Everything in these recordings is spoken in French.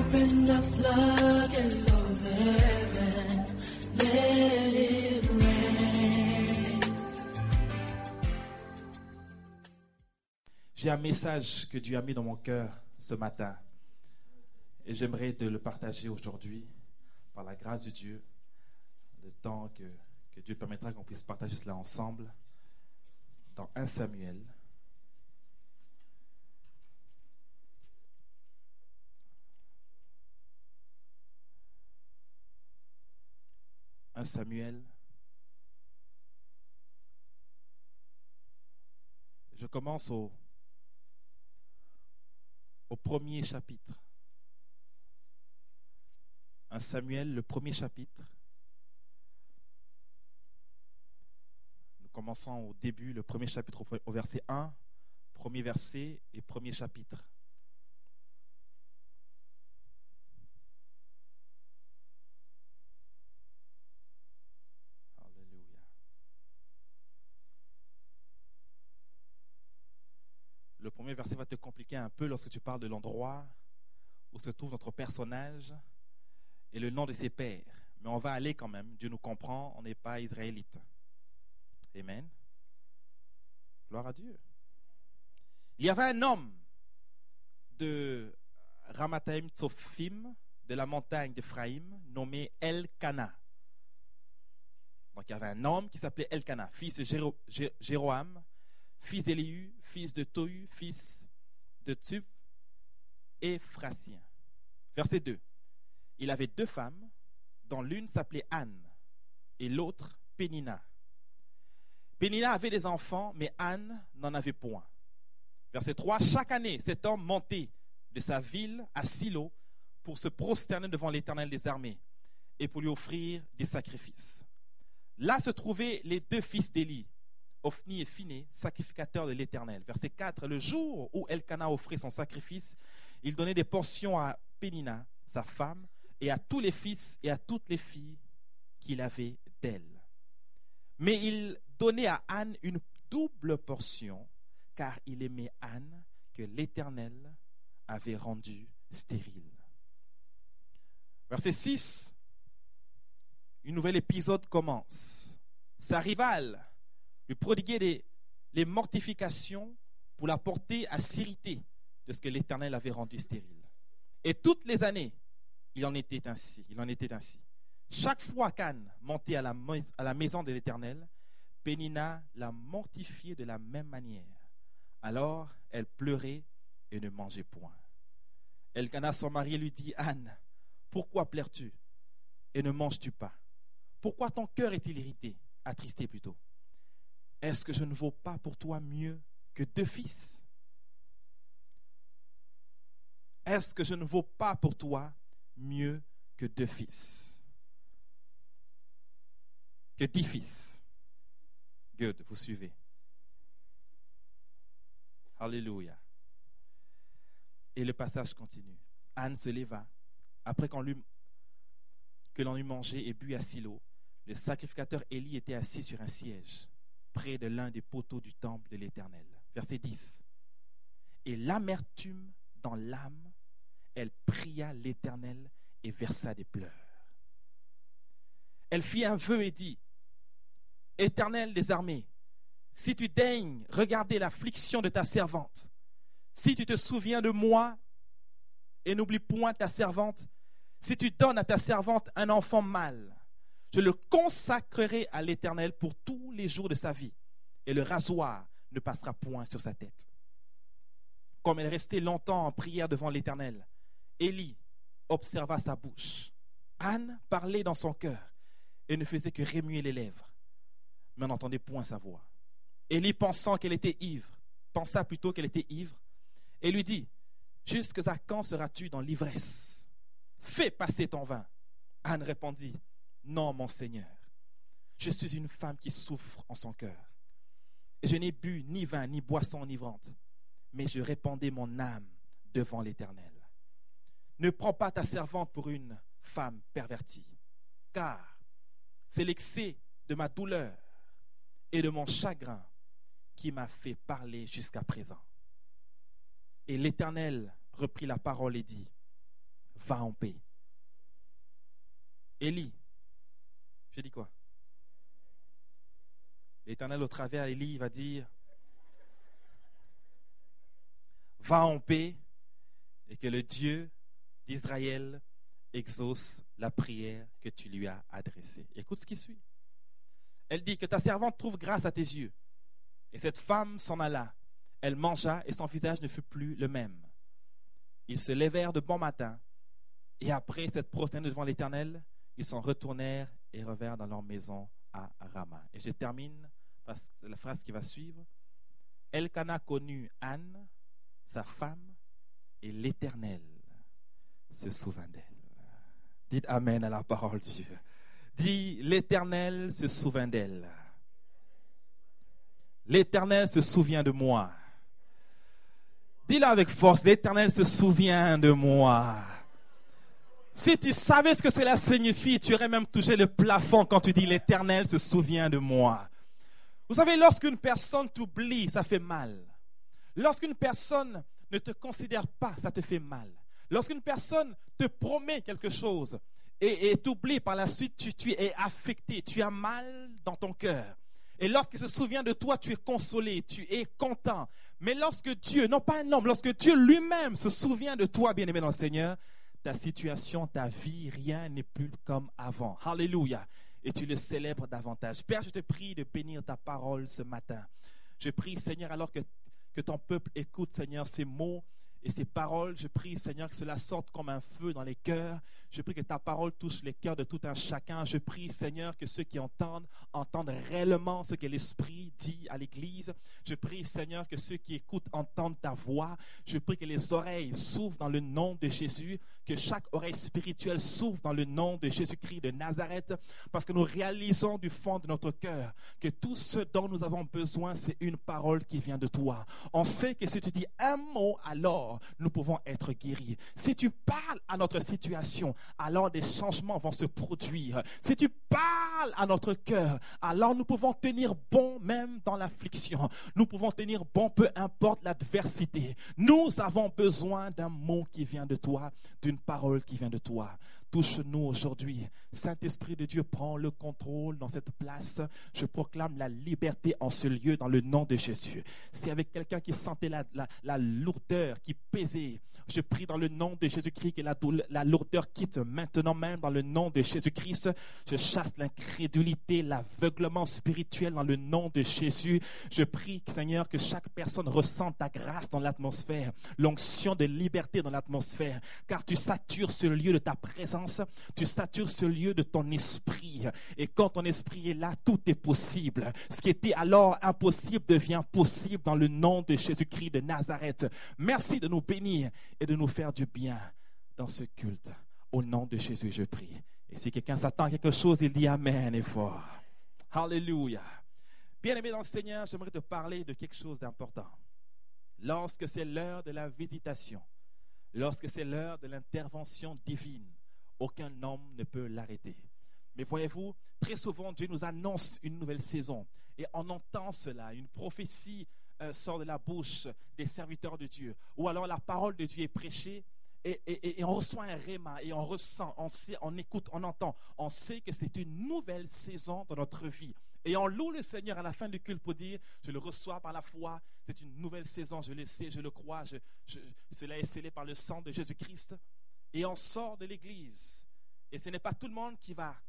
Open the floodgates of heaven, let it rain. J'ai un message que Dieu a mis dans mon cœur ce matin et j'aimerais te le partager aujourd'hui par la grâce de Dieu, le temps que Dieu permettra qu'on puisse partager cela ensemble dans 1 Samuel. Un Samuel. Je commence au premier chapitre. 1 Samuel, le premier chapitre. Nous commençons au début, le premier chapitre au verset 1, premier verset et premier chapitre. Alléluia. Le premier verset va te compliquer un peu lorsque tu parles de l'endroit où se trouve notre personnage et le nom de ses pères. Mais on va aller quand même. Dieu nous comprend, on n'est pas israélite. Amen. Gloire à Dieu. Il y avait un homme de Ramathaim Tsophim, de la montagne d'Ephraïm, nommé Elkana. Donc il y avait un homme qui s'appelait Elkana, fils de Jéroham, fils d'Élihu, fils de Tohu, fils de Tsub, Éphrasien. Verset 2. Il avait 2 femmes, dont l'une s'appelait Anne et l'autre Pénina. Pénina avait des enfants, mais Anne n'en avait point. Verset 3. Chaque année, cet homme montait de sa ville à Silo pour se prosterner devant l'Éternel des armées et pour lui offrir des sacrifices. Là se trouvaient les 2 fils d'Élie, Ophni et Phiné, sacrificateurs de l'Éternel. Verset 4. Le jour où Elkana offrait son sacrifice, il donnait des portions à Pénina, sa femme, et à tous les fils et à toutes les filles qu'il avait d'elle. Mais il donnait à Anne une double portion, car il aimait Anne que l'Éternel avait rendue stérile. Verset 6, un nouvel épisode commence. Sa rivale lui prodiguait les mortifications pour la porter à s'irriter de ce que l'Éternel avait rendu stérile. Et toutes les années, il en était ainsi. Chaque fois qu'Anne montait à la maison de l'Éternel, Pénina la mortifiait de la même manière. Alors, elle pleurait et ne mangeait point. Elkana, son mari, lui dit, Anne, pourquoi pleures-tu et ne manges-tu pas? Pourquoi ton cœur est-il irrité, attristé plutôt? Est-ce que je ne vaux pas pour toi mieux que 2 fils? Est-ce que je ne vaux pas pour toi mieux que 2 fils? Que 10 fils? Good, vous suivez. Alléluia. Et le passage continue. Anne se leva. Après que l'on eut mangé et bu à Silo, le sacrificateur Élie était assis sur un siège, près de l'un des poteaux du temple de l'Éternel. Verset 10. Et l'amertume dans l'âme, elle pria l'Éternel et versa des pleurs. Elle fit un vœu et dit, Éternel des armées, si tu daignes regarder l'affliction de ta servante, si tu te souviens de moi et n'oublie point ta servante, si tu donnes à ta servante un enfant mâle, je le consacrerai à l'Éternel pour tous les jours de sa vie, et le rasoir ne passera point sur sa tête. Comme elle restait longtemps en prière devant l'Éternel, Élie observa sa bouche. Anne parlait dans son cœur et ne faisait que remuer les lèvres, mais on n'entendait point sa voix. Élie, pensa plutôt qu'elle était ivre, et lui dit, jusqu'à quand seras-tu dans l'ivresse? Fais passer ton vin. Anne répondit, non, mon Seigneur, je suis une femme qui souffre en son cœur. Et je n'ai bu ni vin ni boisson enivrante, mais je répandais mon âme devant l'Éternel. Ne prends pas ta servante pour une femme pervertie, car c'est l'excès de ma douleur et de mon chagrin qui m'a fait parler jusqu'à présent. Et l'Éternel reprit la parole et dit, va en paix. Élie, j'ai dit quoi? L'Éternel au travers Élie va dire, va en paix et que le Dieu d'Israël exauce la prière que tu lui as adressée. Écoute ce qui suit. Elle dit que ta servante trouve grâce à tes yeux. Et cette femme s'en alla. Elle mangea et son visage ne fut plus le même. Ils se levèrent de bon matin et après s'être prosternés devant l'Éternel, ils s'en retournèrent et revinrent dans leur maison à Rama. Et je termine par la phrase qui va suivre. Elkana connut Anne, sa femme, et l'Éternel se souvint d'elle. Dites Amen à la parole de Dieu. Dis, l'Éternel se souvint d'elle. L'Éternel se souvient de moi. Dis-le avec force, l'Éternel se souvient de moi. Si tu savais ce que cela signifie, tu aurais même touché le plafond quand tu dis l'Éternel se souvient de moi. Vous savez, lorsqu'une personne t'oublie, ça fait mal. Lorsqu'une personne ne te considère pas, ça te fait mal. Lorsqu'une personne te promet quelque chose et t'oublie par la suite, tu es affecté, tu as mal dans ton cœur. Et lorsqu'il se souvient de toi, tu es consolé, tu es content. Mais lorsque Dieu, non pas un homme, lorsque Dieu lui-même se souvient de toi, bien-aimé dans le Seigneur, ta situation, ta vie, rien n'est plus comme avant. Alléluia. Et tu le célèbres davantage. Père, je te prie de bénir ta parole ce matin. Je prie, Seigneur, alors que ton peuple écoute, Seigneur, ces mots et ces paroles, je prie, Seigneur, que cela sorte comme un feu dans les cœurs. Je prie que ta parole touche les cœurs de tout un chacun. Je prie, Seigneur, que ceux qui entendent réellement ce que l'Esprit dit à l'Église. Je prie, Seigneur, que ceux qui écoutent entendent ta voix. Je prie que les oreilles s'ouvrent dans le nom de Jésus, que chaque oreille spirituelle s'ouvre dans le nom de Jésus-Christ de Nazareth, parce que nous réalisons du fond de notre cœur que tout ce dont nous avons besoin, c'est une parole qui vient de toi. On sait que si tu dis un mot, alors nous pouvons être guéris. Si tu parles à notre situation, alors des changements vont se produire. Si tu parles à notre cœur, alors nous pouvons tenir bon même dans l'affliction. Nous pouvons tenir bon peu importe l'adversité. Nous avons besoin d'un mot qui vient de toi, d'une parole qui vient de toi. Touche-nous aujourd'hui. Saint-Esprit de Dieu, prends le contrôle dans cette place. Je proclame la liberté en ce lieu dans le nom de Jésus. Si avec quelqu'un qui sentait la lourdeur qui pesait, je prie dans le nom de Jésus-Christ que la lourdeur quitte maintenant même dans le nom de Jésus-Christ. Je chasse l'incrédulité, l'aveuglement spirituel dans le nom de Jésus. Je prie, Seigneur, que chaque personne ressente ta grâce dans l'atmosphère, l'onction de liberté dans l'atmosphère, car tu satures ce lieu de ta présence, tu satures ce lieu de ton esprit. Et quand ton esprit est là, tout est possible. Ce qui était alors impossible devient possible dans le nom de Jésus-Christ de Nazareth. Merci de nous bénir et de nous faire du bien dans ce culte. Au nom de Jésus, je prie. Et si quelqu'un s'attend à quelque chose, il dit Amen et fort. Alléluia. Bien-aimé dans le Seigneur, j'aimerais te parler de quelque chose d'important. Lorsque c'est l'heure de la visitation, lorsque c'est l'heure de l'intervention divine, aucun homme ne peut l'arrêter. Mais voyez-vous, très souvent, Dieu nous annonce une nouvelle saison. Et on entend cela, une prophétie sort de la bouche des serviteurs de Dieu. Ou alors la parole de Dieu est prêchée et on reçoit un réma et on ressent, on sait, on écoute, on entend. On sait que c'est une nouvelle saison dans notre vie. Et on loue le Seigneur à la fin du culte pour dire, je le reçois par la foi, c'est une nouvelle saison, je le sais, je le crois, cela est scellé par le sang de Jésus-Christ. Et on sort de l'église. Et ce n'est pas tout le monde qui va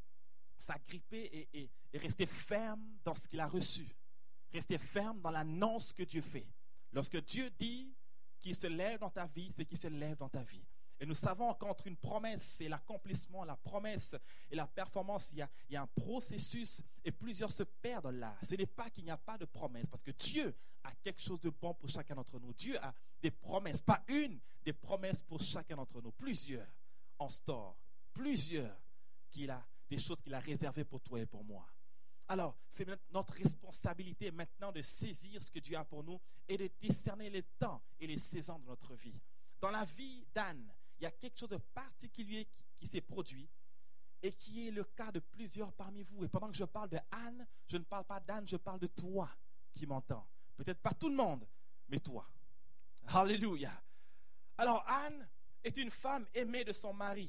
s'agripper et rester ferme dans ce qu'il a reçu. Rester ferme dans l'annonce que Dieu fait. Lorsque Dieu dit qu'il se lève dans ta vie, c'est qu'il se lève dans ta vie. Et nous savons qu'entre une promesse et l'accomplissement, la promesse et la performance, il y a un processus et plusieurs se perdent là. Ce n'est pas qu'il n'y a pas de promesse, parce que Dieu a quelque chose de bon pour chacun d'entre nous. Dieu a des promesses, pas une, des promesses pour chacun d'entre nous. Plusieurs en store, plusieurs des choses qu'il a réservées pour toi et pour moi. Alors, c'est notre responsabilité maintenant de saisir ce que Dieu a pour nous et de discerner les temps et les saisons de notre vie. Dans la vie d'Anne, il y a quelque chose de particulier qui s'est produit et qui est le cas de plusieurs parmi vous. Et pendant que je parle de Anne, je ne parle pas d'Anne, je parle de toi qui m'entends. Peut-être pas tout le monde, mais toi. Alléluia. Alors Anne est une femme aimée de son mari.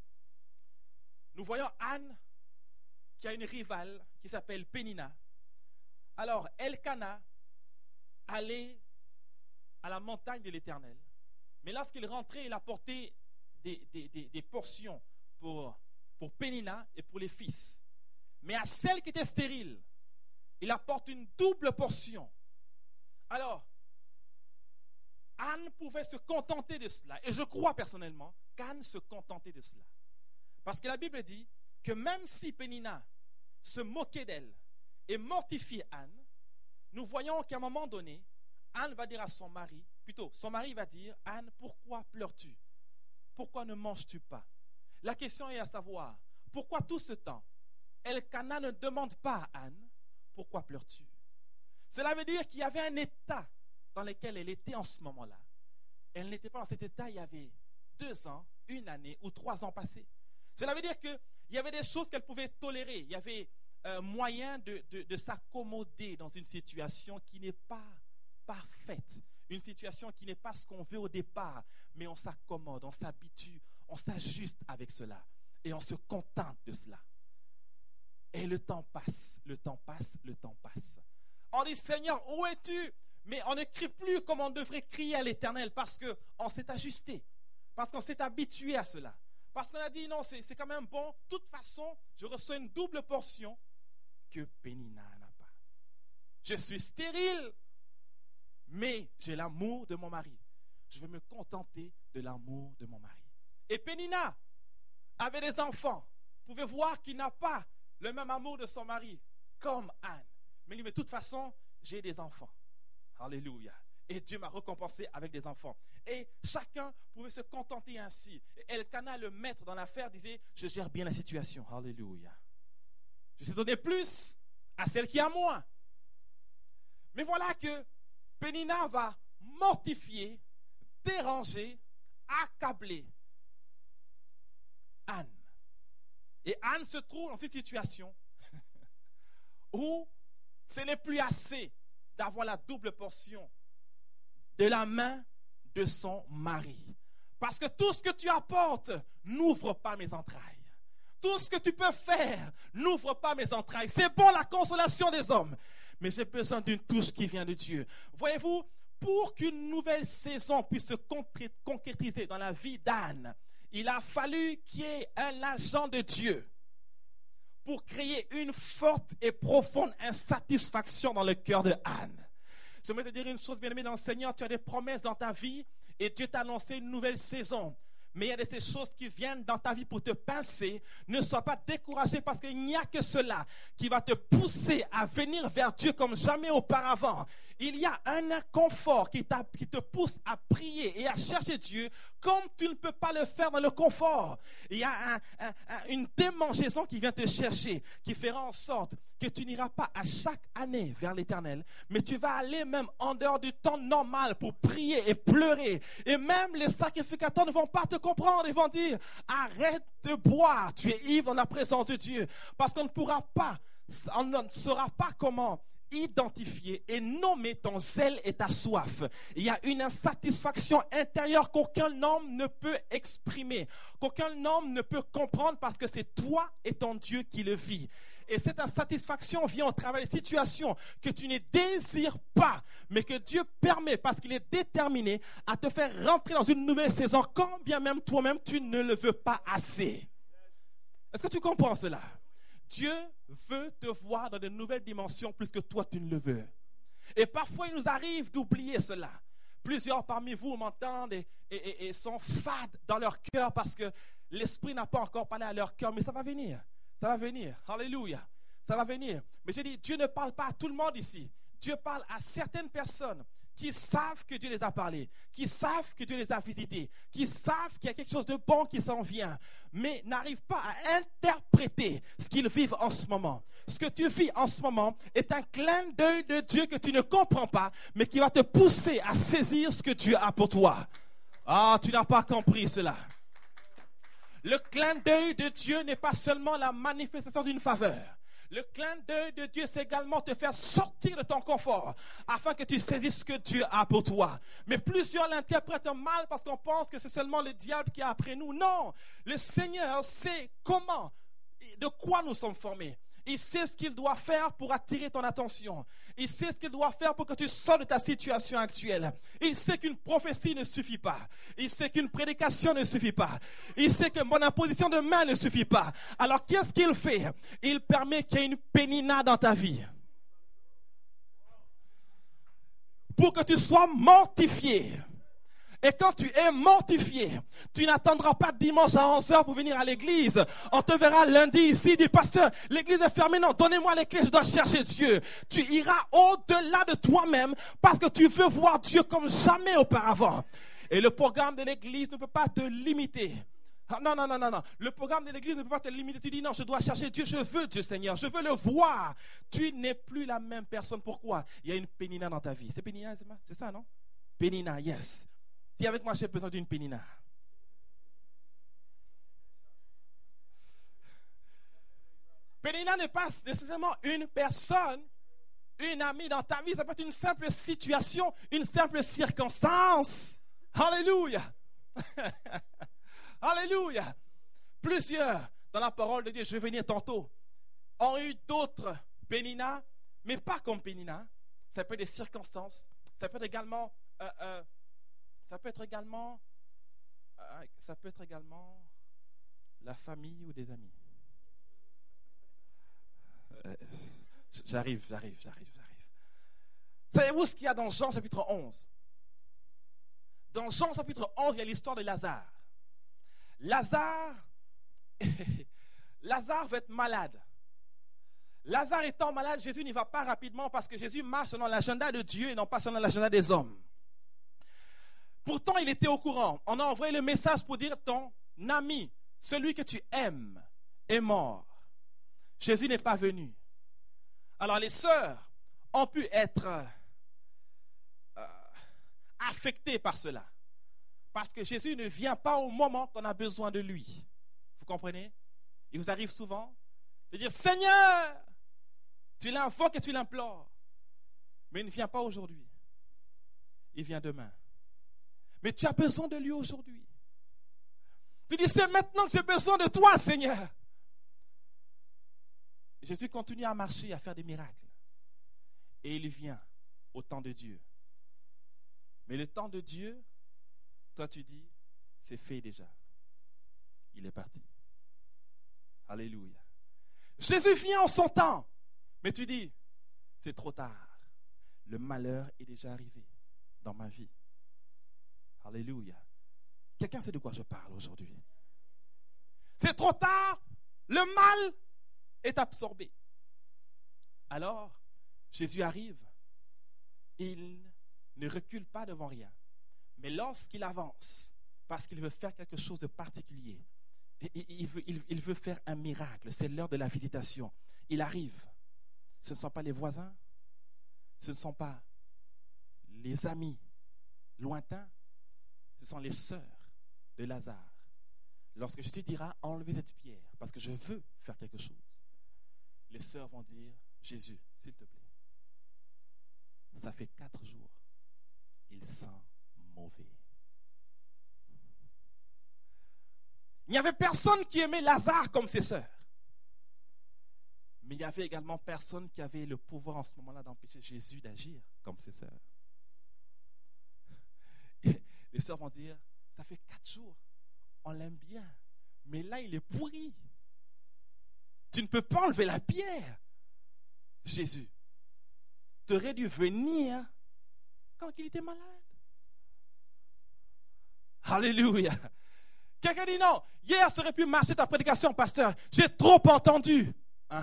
Nous voyons Anne qui a une rivale qui s'appelle Pénina. Alors, Elkana allait à la montagne de l'Éternel. Mais lorsqu'il rentrait, il apportait des portions pour Pénina et pour les fils. Mais à celle qui était stérile, il apporte une double portion. Alors, Anne pouvait se contenter de cela. Et je crois personnellement qu'Anne se contentait de cela. Parce que la Bible dit que même si Pénina se moquait d'elle et mortifiait Anne, nous voyons qu'à un moment donné, Anne va dire à son mari, son mari va dire, Anne, pourquoi pleures-tu? Pourquoi ne manges-tu pas? La question est à savoir, pourquoi tout ce temps, Elkana ne demande pas à Anne, pourquoi pleures-tu? Cela veut dire qu'il y avait un état dans lequel elle était en ce moment-là. Elle n'était pas dans cet état il y avait 2 ans, 1 année ou 3 ans passés. Cela veut dire qu'il y avait des choses qu'elle pouvait tolérer. Il y avait moyen de s'accommoder dans une situation qui n'est pas parfaite. Une situation qui n'est pas ce qu'on veut au départ. Mais on s'accommode, on s'habitue, on s'ajuste avec cela. Et on se contente de cela. Et le temps passe, le temps passe, le temps passe. On dit, Seigneur, où es-tu? Mais on ne crie plus comme on devrait crier à l'Éternel parce qu'on s'est ajusté, parce qu'on s'est habitué à cela. Parce qu'on a dit, non, c'est quand même bon. De toute façon, je reçois une double portion que Pénina n'a pas. Je suis stérile, mais j'ai l'amour de mon mari. Je vais me contenter de l'amour de mon mari. Et Pénina avait des enfants. Vous pouvez voir qu'il n'a pas le même amour de son mari, comme Anne. Mais il dit, mais de toute façon, j'ai des enfants. Alléluia. Et Dieu m'a récompensé avec des enfants. Et chacun pouvait se contenter ainsi. Et Elkana, le maître dans l'affaire, disait, je gère bien la situation. Alléluia. Je sais donner plus à celle qui a moins. Mais voilà que Pénina va mortifier, déranger, accabler Anne. Et Anne se trouve dans cette situation où ce n'est plus assez d'avoir la double portion de la main de son mari. Parce que tout ce que tu apportes n'ouvre pas mes entrailles. Tout ce que tu peux faire n'ouvre pas mes entrailles. C'est bon la consolation des hommes, mais j'ai besoin d'une touche qui vient de Dieu. Voyez-vous, pour qu'une nouvelle saison puisse se concrétiser dans la vie d'Anne, il a fallu qu'il y ait un agent de Dieu pour créer une forte et profonde insatisfaction dans le cœur de Anne. J'aimerais te dire une chose, bien-aimé dans le Seigneur, tu as des promesses dans ta vie et Dieu t'a annoncé une nouvelle saison. Mais il y a de ces choses qui viennent dans ta vie pour te pincer. Ne sois pas découragé parce qu'il n'y a que cela qui va te pousser à venir vers Dieu comme jamais auparavant. Il y a un inconfort qui te pousse à prier et à chercher Dieu comme tu ne peux pas le faire dans le confort. Il y a une démangeaison qui vient te chercher, qui fera en sorte que tu n'iras pas à chaque année vers l'Éternel, mais tu vas aller même en dehors du temps normal pour prier et pleurer. Et même les sacrificateurs ne vont pas te comprendre. Ils vont dire, arrête de boire, tu es ivre dans la présence de Dieu. Parce qu'on ne pourra pas, on ne saura pas comment identifier et nommer ton zèle et ta soif. Il y a une insatisfaction intérieure qu'aucun homme ne peut exprimer, qu'aucun homme ne peut comprendre parce que c'est toi et ton Dieu qui le vit. Et cette insatisfaction vient au travers des situations que tu ne désires pas, mais que Dieu permet parce qu'il est déterminé à te faire rentrer dans une nouvelle saison, quand bien même toi-même tu ne le veux pas assez. Est-ce que tu comprends cela? Dieu veut te voir dans de nouvelles dimensions plus que toi tu ne le veux. Et parfois il nous arrive d'oublier cela. Plusieurs parmi vous m'entendent et sont fades dans leur cœur parce que l'Esprit n'a pas encore parlé à leur cœur, mais ça va venir. Ça va venir. Alléluia. Ça va venir. Mais j'ai dit, Dieu ne parle pas à tout le monde ici. Dieu parle à certaines personnes qui savent que Dieu les a parlé, qui savent que Dieu les a visités, qui savent qu'il y a quelque chose de bon qui s'en vient, mais n'arrivent pas à interpréter ce qu'ils vivent en ce moment. Ce que tu vis en ce moment est un clin d'œil de Dieu que tu ne comprends pas, mais qui va te pousser à saisir ce que Dieu a pour toi. Ah, tu n'as pas compris cela. Le clin d'œil de Dieu n'est pas seulement la manifestation d'une faveur. Le clin d'œil de Dieu, c'est également te faire sortir de ton confort afin que tu saisisses ce que Dieu a pour toi. Mais plusieurs l'interprètent mal parce qu'on pense que c'est seulement le diable qui est après nous. Non, le Seigneur sait comment, de quoi nous sommes formés. Il sait ce qu'il doit faire pour attirer ton attention. Il sait ce qu'il doit faire pour que tu sortes de ta situation actuelle. Il sait qu'une prophétie ne suffit pas. Il sait qu'une prédication ne suffit pas. Il sait que mon imposition de main ne suffit pas. Alors qu'est-ce qu'il fait? Il permet qu'il y ait une pénina dans ta vie. Pour que tu sois mortifié. Et quand tu es mortifié, tu n'attendras pas dimanche à 11h pour venir à l'église. On te verra lundi ici, dit pasteur, l'église est fermée. Non, donnez-moi les clés, je dois chercher Dieu. Tu iras au-delà de toi-même parce que tu veux voir Dieu comme jamais auparavant. Et le programme de l'église ne peut pas te limiter. Non. Le programme de l'église ne peut pas te limiter. Tu dis non, je dois chercher Dieu, je veux Dieu Seigneur, je veux le voir. Tu n'es plus la même personne. Pourquoi? Il y a une pénina dans ta vie. C'est pénina, c'est ça, non? Pénina, yes. Dis avec moi, j'ai besoin d'une pénina. Pénina n'est pas nécessairement une personne, une amie dans ta vie. Ça peut être une simple situation, une simple circonstance. Alléluia. Alléluia. Plusieurs, dans la parole de Dieu, je vais venir tantôt, ont eu d'autres péninas, mais pas comme pénina. Ça peut être des circonstances. Ça peut être également... Ça peut être également la famille ou des amis. J'arrive. Savez-vous ce qu'il y a dans Jean chapitre 11? Dans Jean chapitre 11, il y a l'histoire de Lazare. Lazare va être malade. Lazare étant malade, Jésus n'y va pas rapidement parce que Jésus marche selon l'agenda de Dieu et non pas selon l'agenda des hommes. Pourtant, il était au courant. On a envoyé le message pour dire ton ami, celui que tu aimes, est mort. Jésus n'est pas venu. Alors les sœurs ont pu être affectées par cela. Parce que Jésus ne vient pas au moment qu'on a besoin de lui. Vous comprenez? Il vous arrive souvent de dire, Seigneur, tu l'invoques et tu l'implores. Mais il ne vient pas aujourd'hui. Il vient demain. Mais tu as besoin de lui aujourd'hui. Tu dis, c'est maintenant que j'ai besoin de toi, Seigneur. Jésus continue à marcher, à faire des miracles. Et il vient au temps de Dieu. Mais le temps de Dieu, toi tu dis, c'est fait déjà. Il est parti. Alléluia. Jésus vient en son temps. Mais tu dis, c'est trop tard. Le malheur est déjà arrivé dans ma vie. Alléluia. Quelqu'un sait de quoi je parle aujourd'hui? C'est trop tard. Le mal est absorbé. Alors, Jésus arrive. Il ne recule pas devant rien. Mais lorsqu'il avance, parce qu'il veut faire quelque chose de particulier, il veut faire un miracle. C'est l'heure de la visitation. Il arrive. Ce ne sont pas les voisins. Ce ne sont pas les amis lointains. Ce sont les sœurs de Lazare. Lorsque Jésus dira, enlevez cette pierre, parce que je veux faire quelque chose, les sœurs vont dire, Jésus, s'il te plaît, ça fait 4 jours, il sent mauvais. Il n'y avait personne qui aimait Lazare comme ses sœurs. Mais il y avait également personne qui avait le pouvoir en ce moment-là d'empêcher Jésus d'agir comme ses sœurs. Les sœurs vont dire, ça fait 4 jours, on l'aime bien, mais là il est pourri. Tu ne peux pas enlever la pierre. Jésus, tu aurais dû venir quand il était malade. Alléluia. Quelqu'un dit non, hier ça aurait pu marcher ta prédication, pasteur, j'ai trop entendu.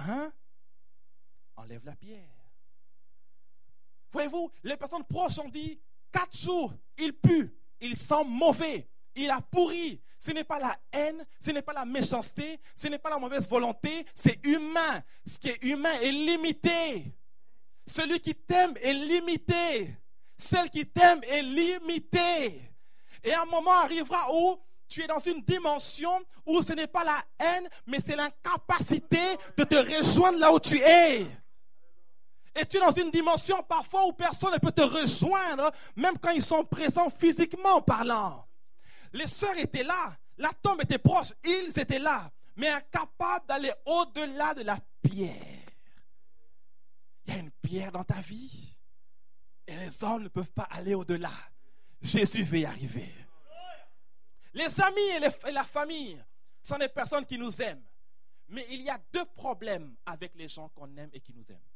Enlève la pierre. Voyez-vous, les personnes proches ont dit, 4 jours, il pue. Il sent mauvais, il a pourri. Ce n'est pas la haine, ce n'est pas la méchanceté, ce n'est pas la mauvaise volonté, c'est humain. Ce qui est humain est limité. Celui qui t'aime est limité. Celle qui t'aime est limitée. Et un moment arrivera où tu es dans une dimension où ce n'est pas la haine, mais c'est l'incapacité de te rejoindre là où tu es. Et tu es dans une dimension parfois où personne ne peut te rejoindre, même quand ils sont présents physiquement parlant. Les sœurs étaient là, la tombe était proche, ils étaient là, mais incapables d'aller au-delà de la pierre. Il y a une pierre dans ta vie et les hommes ne peuvent pas aller au-delà. Jésus veut y arriver. Les amis et la famille sont des personnes qui nous aiment. Mais il y a deux problèmes avec les gens qu'on aime et qui nous aiment.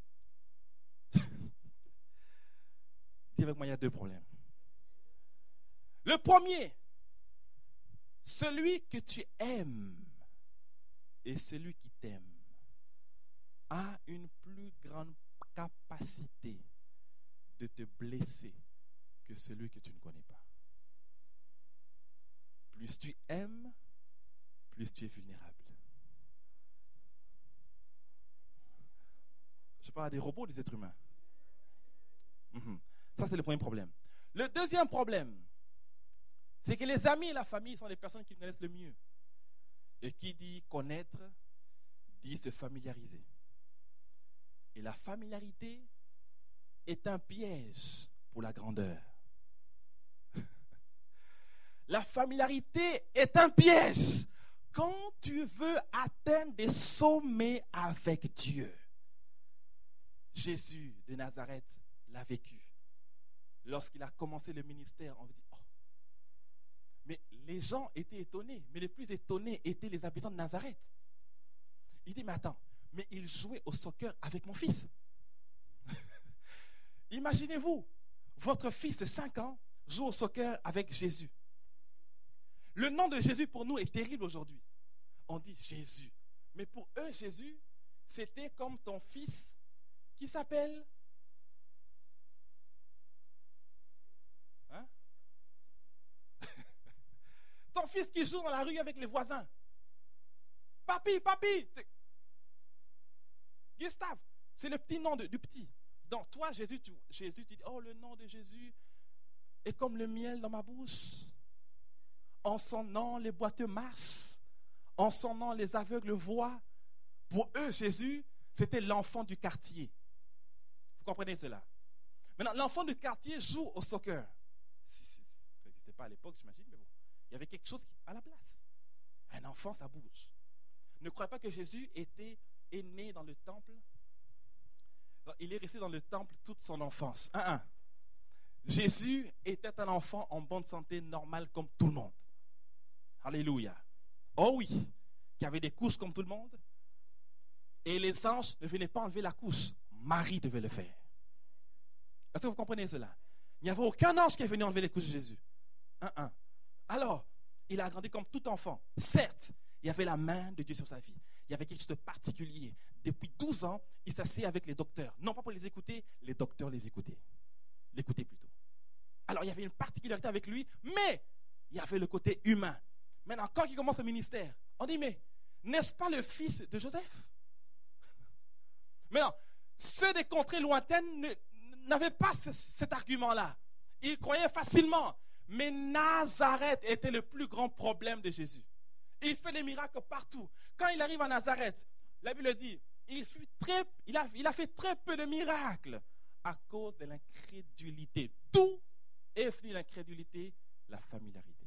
Dis avec moi, il y a deux problèmes. Le premier, celui que tu aimes et celui qui t'aime a une plus grande capacité de te blesser que celui que tu ne connais pas. Plus tu aimes, plus tu es vulnérable. Je parle des robots, des êtres humains. Ça, c'est le premier problème. Le deuxième problème, c'est que les amis et la famille sont les personnes qui nous connaissent le mieux. Et qui dit connaître, dit se familiariser. Et la familiarité est un piège pour la grandeur. La familiarité est un piège quand tu veux atteindre des sommets avec Dieu. Jésus de Nazareth l'a vécu. Lorsqu'il a commencé le ministère, on dit, oh. Mais les gens étaient étonnés, mais les plus étonnés étaient les habitants de Nazareth. Il dit, mais attends, mais il jouait au soccer avec mon fils. Imaginez-vous, votre fils de 5 ans joue au soccer avec Jésus. Le nom de Jésus pour nous est terrible aujourd'hui. On dit Jésus. Mais pour eux, Jésus, c'était comme ton fils qui s'appelle... Hein? Ton fils qui joue dans la rue avec les voisins. Papi, papi. Gustave, c'est le petit nom du petit. Donc toi, Jésus, tu dis, oh, le nom de Jésus est comme le miel dans ma bouche. En son nom, les boiteux marchent. En son nom, les aveugles voient. Pour eux, Jésus, c'était l'enfant du quartier. Vous comprenez cela? Maintenant, l'enfant du quartier joue au soccer. Ça n'existait pas à l'époque, j'imagine, mais bon. Il y avait quelque chose à la place. Un enfant, ça bouge. Ne croyez pas que Jésus est né dans le temple. Non, il est resté dans le temple toute son enfance. Jésus était un enfant en bonne santé, normal comme tout le monde. Alléluia. Oh oui, qui avait des couches comme tout le monde. Et les anges ne venaient pas enlever la couche. Marie devait le faire. Est-ce que vous comprenez cela? Il n'y avait aucun ange qui est venu enlever les couches de Jésus. Alors, il a grandi comme tout enfant. Certes, il y avait la main de Dieu sur sa vie. Il y avait quelque chose de particulier. Depuis 12 ans, il s'asseyait avec les docteurs. Non pas pour les écouter, les docteurs les écoutaient. L'écoutaient plutôt. Alors, il y avait une particularité avec lui, mais il y avait le côté humain. Maintenant, quand il commence le ministère, on dit, mais n'est-ce pas le fils de Joseph? Maintenant, ceux des contrées lointaines n'avaient pas cet argument-là. Ils croyaient facilement. Mais Nazareth était le plus grand problème de Jésus. Il fait des miracles partout. Quand il arrive à Nazareth, la Bible dit, il a fait très peu de miracles à cause de l'incrédulité. Tout est fini l'incrédulité, la familiarité.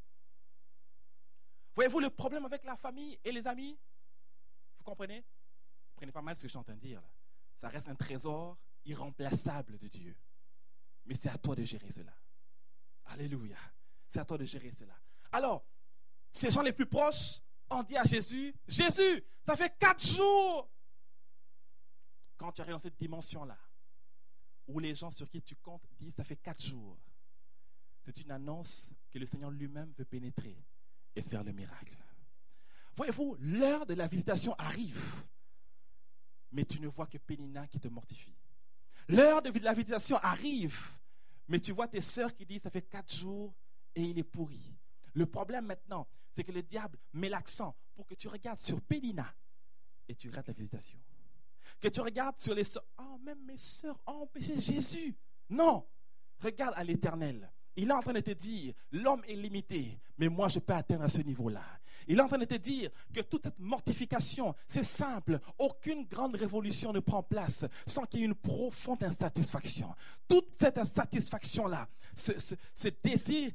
Voyez-vous le problème avec la famille et les amis? Vous comprenez? Prenez pas mal ce que je suis en train de dire là. Ça reste un trésor irremplaçable de Dieu. Mais c'est à toi de gérer cela. Alléluia. C'est à toi de gérer cela. Alors, ces gens les plus proches ont dit à Jésus, Jésus, ça fait 4 jours. Quand tu arrives dans cette dimension-là, où les gens sur qui tu comptes disent, ça fait 4 jours. C'est une annonce que le Seigneur lui-même veut pénétrer et faire le miracle. Voyez-vous, l'heure de la visitation arrive, mais tu ne vois que Pénina qui te mortifie. L'heure de la visitation arrive, mais tu vois tes sœurs qui disent, ça fait 4 jours et il est pourri. Le problème maintenant, c'est que le diable met l'accent pour que tu regardes sur Pénina et tu rates la visitation. Que tu regardes sur les sœurs. Oh, même mes sœurs ont empêché Jésus. Non, regarde à l'Éternel Il est en train de te dire, l'homme est limité, mais moi je peux atteindre à ce niveau-là. Il est en train de te dire que toute cette mortification, c'est simple. Aucune grande révolution ne prend place sans qu'il y ait une profonde insatisfaction. Toute cette insatisfaction-là, ce désir,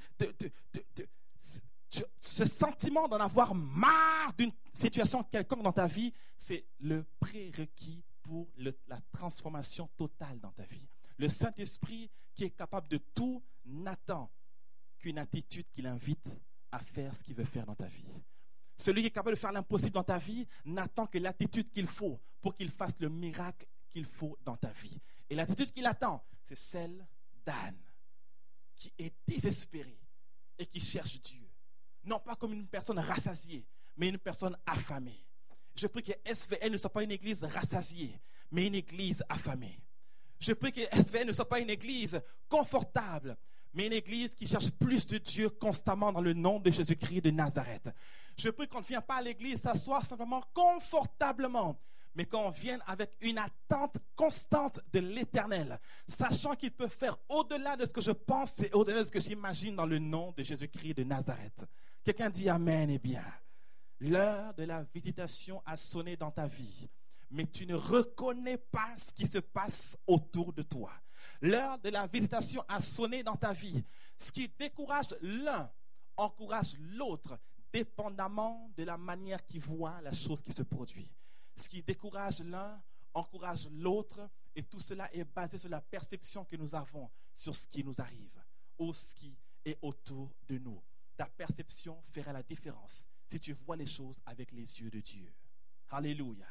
ce sentiment d'en avoir marre d'une situation quelconque dans ta vie, c'est le prérequis pour la transformation totale dans ta vie. Le Saint-Esprit qui est capable de tout n'attend qu'une attitude qui l'invite à faire ce qu'il veut faire dans ta vie. Celui qui est capable de faire l'impossible dans ta vie n'attend que l'attitude qu'il faut pour qu'il fasse le miracle qu'il faut dans ta vie. Et l'attitude qu'il attend, c'est celle d'Anne, qui est désespérée et qui cherche Dieu. Non pas comme une personne rassasiée, mais une personne affamée. Je prie que SVL ne soit pas une église rassasiée, mais une église affamée. Je prie que SVL ne soit pas une église confortable, mais une église qui cherche plus de Dieu constamment dans le nom de Jésus-Christ de Nazareth. Je prie qu'on ne vienne pas à l'église s'asseoir simplement confortablement, mais qu'on vienne avec une attente constante de l'Éternel, sachant qu'il peut faire au-delà de ce que je pense et au-delà de ce que j'imagine dans le nom de Jésus-Christ de Nazareth. Quelqu'un dit Amen et bien. L'heure de la visitation a sonné dans ta vie, mais tu ne reconnais pas ce qui se passe autour de toi. L'heure de la visitation a sonné dans ta vie. Ce qui décourage l'un encourage l'autre, dépendamment de la manière qu'il voit la chose qui se produit. Ce qui décourage l'un encourage l'autre, et tout cela est basé sur la perception que nous avons sur ce qui nous arrive ou ce qui est autour de nous. Ta perception fera la différence si tu vois les choses avec les yeux de Dieu. Alléluia.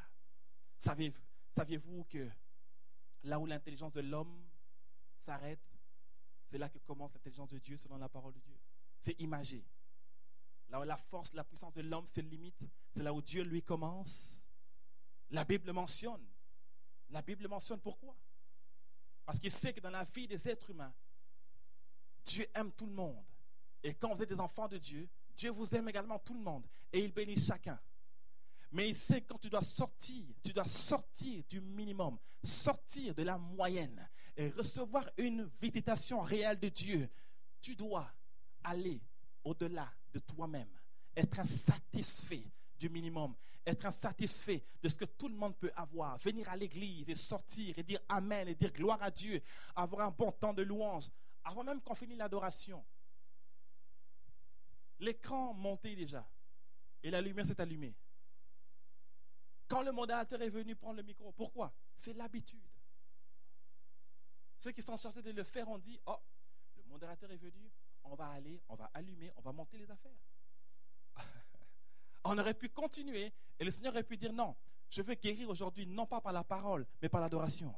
Saviez-vous que là où l'intelligence de l'homme s'arrête, c'est là que commence l'intelligence de Dieu selon la parole de Dieu. C'est imagé. Là où la force, la puissance de l'homme se limite, c'est là où Dieu lui commence. La Bible mentionne. La Bible mentionne pourquoi? Parce qu'il sait que dans la vie des êtres humains, Dieu aime tout le monde. Et quand vous êtes des enfants de Dieu, Dieu vous aime également tout le monde. Et il bénit chacun. Mais il sait que quand tu dois sortir du minimum, sortir de la moyenne et recevoir une visitation réelle de Dieu, tu dois aller au-delà de toi-même, être insatisfait du minimum, être insatisfait de ce que tout le monde peut avoir, venir à l'église et sortir et dire Amen et dire gloire à Dieu, avoir un bon temps de louange, avant même qu'on finisse l'adoration. L'écran montait déjà et la lumière s'est allumée. Quand le modérateur est venu prendre le micro, pourquoi? C'est l'habitude. Ceux qui sont chargés de le faire ont dit, oh, le modérateur est venu, on va aller, on va allumer, on va monter les affaires. On aurait pu continuer et le Seigneur aurait pu dire, non, je veux guérir aujourd'hui, non pas par la parole, mais par l'adoration.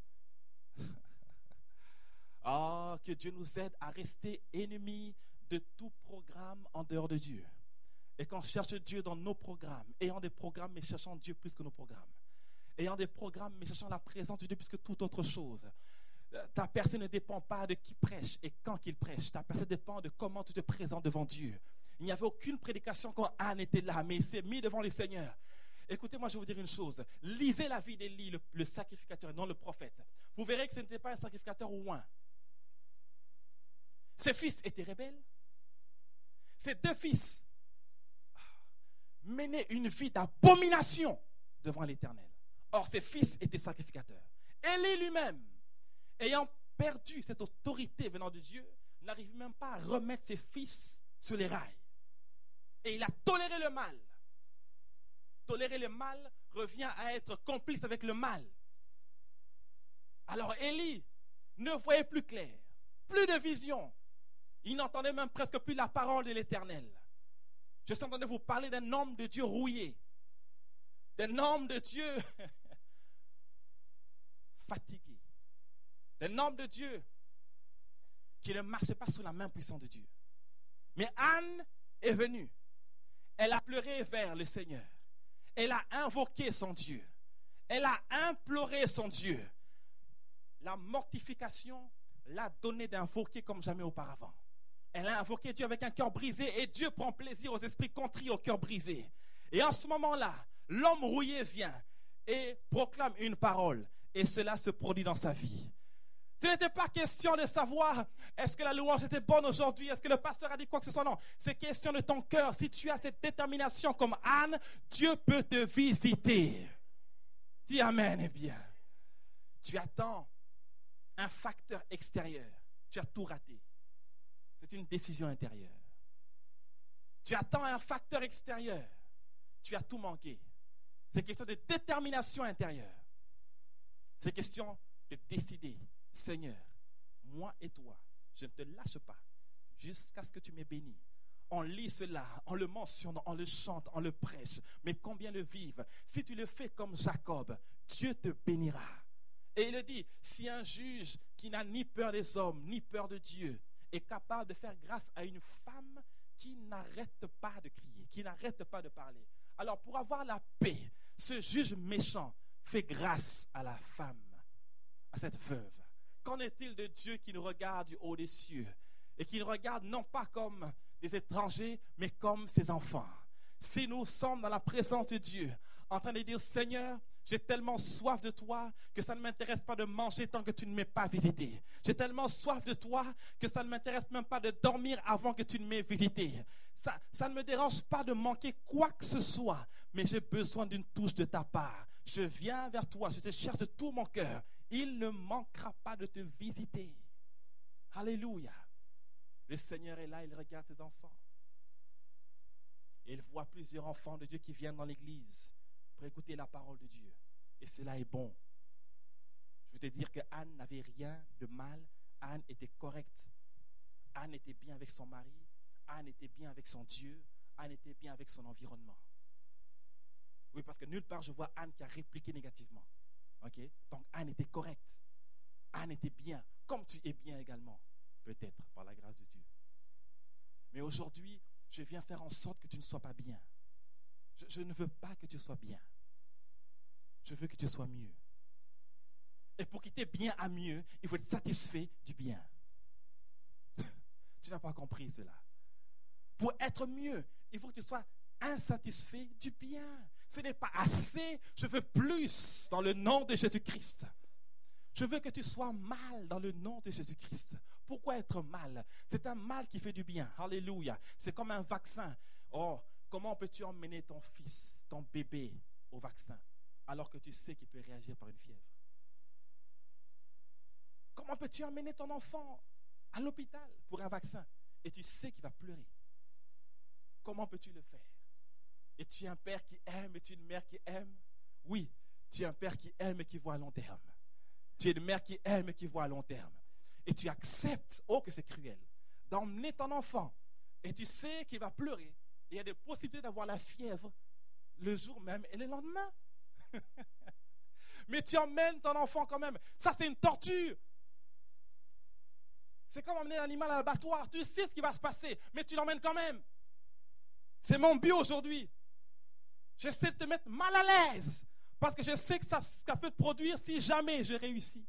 Ah, que Dieu nous aide à rester ennemis de tout programme en dehors de Dieu. Et qu'on cherche Dieu dans nos programmes, ayant des programmes mais cherchant Dieu plus que nos programmes. Ayant des programmes mais cherchant la présence de Dieu plus que toute autre chose. Ta personne ne dépend pas de qui prêche et quand qu'il prêche. Ta personne dépend de comment tu te présentes devant Dieu. Il n'y avait aucune prédication quand Anne était là, mais il s'est mis devant le Seigneur. Écoutez-moi, je vais vous dire une chose. Lisez la vie d'Élie, le sacrificateur, non le prophète. Vous verrez que ce n'était pas un sacrificateur oint. Ses fils étaient rebelles. Ses deux fils menaient une vie d'abomination devant l'Éternel. Or, ses fils étaient sacrificateurs. Élie lui-même, ayant perdu cette autorité venant de Dieu, n'arrive même pas à remettre ses fils sur les rails. Et il a toléré le mal. Tolérer le mal revient à être complice avec le mal. Alors Élie ne voyait plus clair, plus de vision. Il n'entendait même presque plus la parole de l'Éternel. Je suis en train de vous parler d'un homme de Dieu rouillé, d'un homme de Dieu fatigué, d'un homme de Dieu qui ne marchait pas sous la main puissante de Dieu. Mais Anne est venue. Elle a pleuré vers le Seigneur. Elle a invoqué son Dieu. Elle a imploré son Dieu. La mortification l'a donné d'invoquer comme jamais auparavant. Elle a invoqué Dieu avec un cœur brisé et Dieu prend plaisir aux esprits contrits, au cœur brisé. Et en ce moment-là, l'homme rouillé vient et proclame une parole et cela se produit dans sa vie. Ce n'était pas question de savoir est-ce que la louange était bonne aujourd'hui, est-ce que le pasteur a dit quoi que ce soit. Non, c'est question de ton cœur. Si tu as cette détermination comme Anne, Dieu peut te visiter. Dis amen et bien. Tu attends un facteur extérieur. Tu as tout raté. C'est une décision intérieure. Tu attends un facteur extérieur. Tu as tout manqué. C'est question de détermination intérieure. C'est question de décider. Seigneur, moi et toi, je ne te lâche pas jusqu'à ce que tu m'aies béni. On lit cela, on le mentionne, on le chante, on le prêche. Mais combien le vivent? Si tu le fais comme Jacob, Dieu te bénira. Et il le dit, si un juge qui n'a ni peur des hommes, ni peur de Dieu, est capable de faire grâce à une femme qui n'arrête pas de crier, qui n'arrête pas de parler. Alors pour avoir la paix, ce juge méchant fait grâce à la femme, à cette veuve. Qu'en est-il de Dieu qui nous regarde du haut des cieux et qui nous regarde non pas comme des étrangers, mais comme ses enfants? Si nous sommes dans la présence de Dieu, en train de dire, Seigneur, j'ai tellement soif de toi que ça ne m'intéresse pas de manger tant que tu ne m'aies pas visité. J'ai tellement soif de toi que ça ne m'intéresse même pas de dormir avant que tu ne m'aies visité. Ça ne me dérange pas de manquer quoi que ce soit, mais j'ai besoin d'une touche de ta part. Je viens vers toi, je te cherche de tout mon cœur. Il ne manquera pas de te visiter. Alléluia. Le Seigneur est là, il regarde ses enfants. Et il voit plusieurs enfants de Dieu qui viennent dans l'église pour écouter la parole de Dieu. Et cela est bon. Je veux te dire que Anne n'avait rien de mal. Anne était correcte. Anne était bien avec son mari. Anne était bien avec son Dieu. Anne était bien avec son environnement. Oui, parce que nulle part je vois Anne qui a répliqué négativement. Okay? Donc Anne était correcte. Anne était bien, comme tu es bien également, peut-être par la grâce de Dieu. Mais aujourd'hui, je viens faire en sorte que tu ne sois pas bien. Je ne veux pas que tu sois bien. Je veux que tu sois mieux. Et pour quitter bien à mieux, il faut être satisfait du bien. Tu n'as pas compris cela. Pour être mieux, il faut que tu sois insatisfait du bien. Ce n'est pas assez, je veux plus dans le nom de Jésus-Christ. Je veux que tu sois mal dans le nom de Jésus-Christ. Pourquoi être mal? C'est un mal qui fait du bien. Alléluia. C'est comme un vaccin. Oh, comment peux-tu emmener ton fils, ton bébé au vaccin alors que tu sais qu'il peut réagir par une fièvre? Comment peux-tu emmener ton enfant à l'hôpital pour un vaccin et tu sais qu'il va pleurer? Comment peux-tu le faire? Et tu es un père qui aime et tu es une mère qui aime? Oui, tu es un père qui aime et qui voit à long terme. Tu es une mère qui aime et qui voit à long terme. Et tu acceptes, oh que c'est cruel, d'emmener ton enfant et tu sais qu'il va pleurer. Et il y a des possibilités d'avoir la fièvre le jour même et le lendemain. Mais tu emmènes ton enfant quand même. Ça, c'est une torture. C'est comme emmener l'animal à l'abattoir. Tu sais ce qui va se passer, mais tu l'emmènes quand même. C'est mon but aujourd'hui. J'essaie de te mettre mal à l'aise parce que je sais que ça peut te produire si jamais je réussis.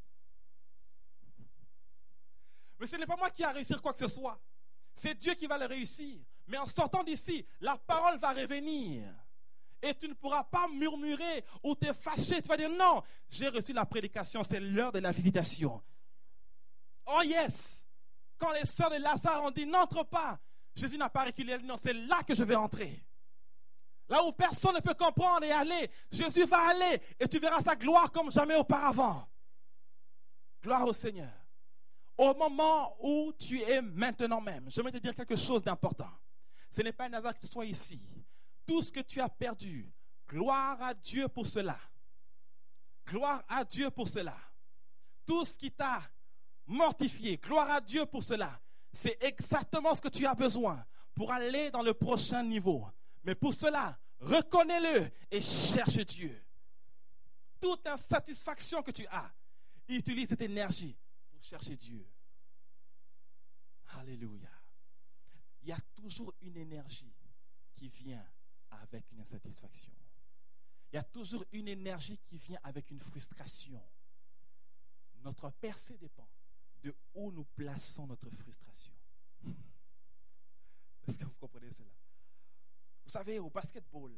Mais ce n'est pas moi qui a réussi quoi que ce soit. C'est Dieu qui va le réussir. Mais en sortant d'ici, la parole va revenir. Et tu ne pourras pas murmurer ou te fâcher. Tu vas dire non, j'ai reçu la prédication, c'est l'heure de la visitation. Oh yes! Quand les sœurs de Lazare ont dit n'entre pas, Jésus n'a pas reculé. Non, c'est là que je vais entrer. Là où personne ne peut comprendre et aller, Jésus va aller et tu verras sa gloire comme jamais auparavant. Gloire au Seigneur. Au moment où tu es maintenant même, je vais te dire quelque chose d'important. Ce n'est pas un hasard que tu sois ici. Tout ce que tu as perdu, gloire à Dieu pour cela. Gloire à Dieu pour cela. Tout ce qui t'a mortifié, gloire à Dieu pour cela. C'est exactement ce que tu as besoin pour aller dans le prochain niveau. Mais pour cela, reconnais-le et cherche Dieu. Toute insatisfaction que tu as, utilise cette énergie pour chercher Dieu. Alléluia. Il y a toujours une énergie qui vient avec une insatisfaction. Il y a toujours une énergie qui vient avec une frustration. Notre percée dépend de où nous plaçons notre frustration. Est-ce que vous comprenez cela? Vous savez, au basketball,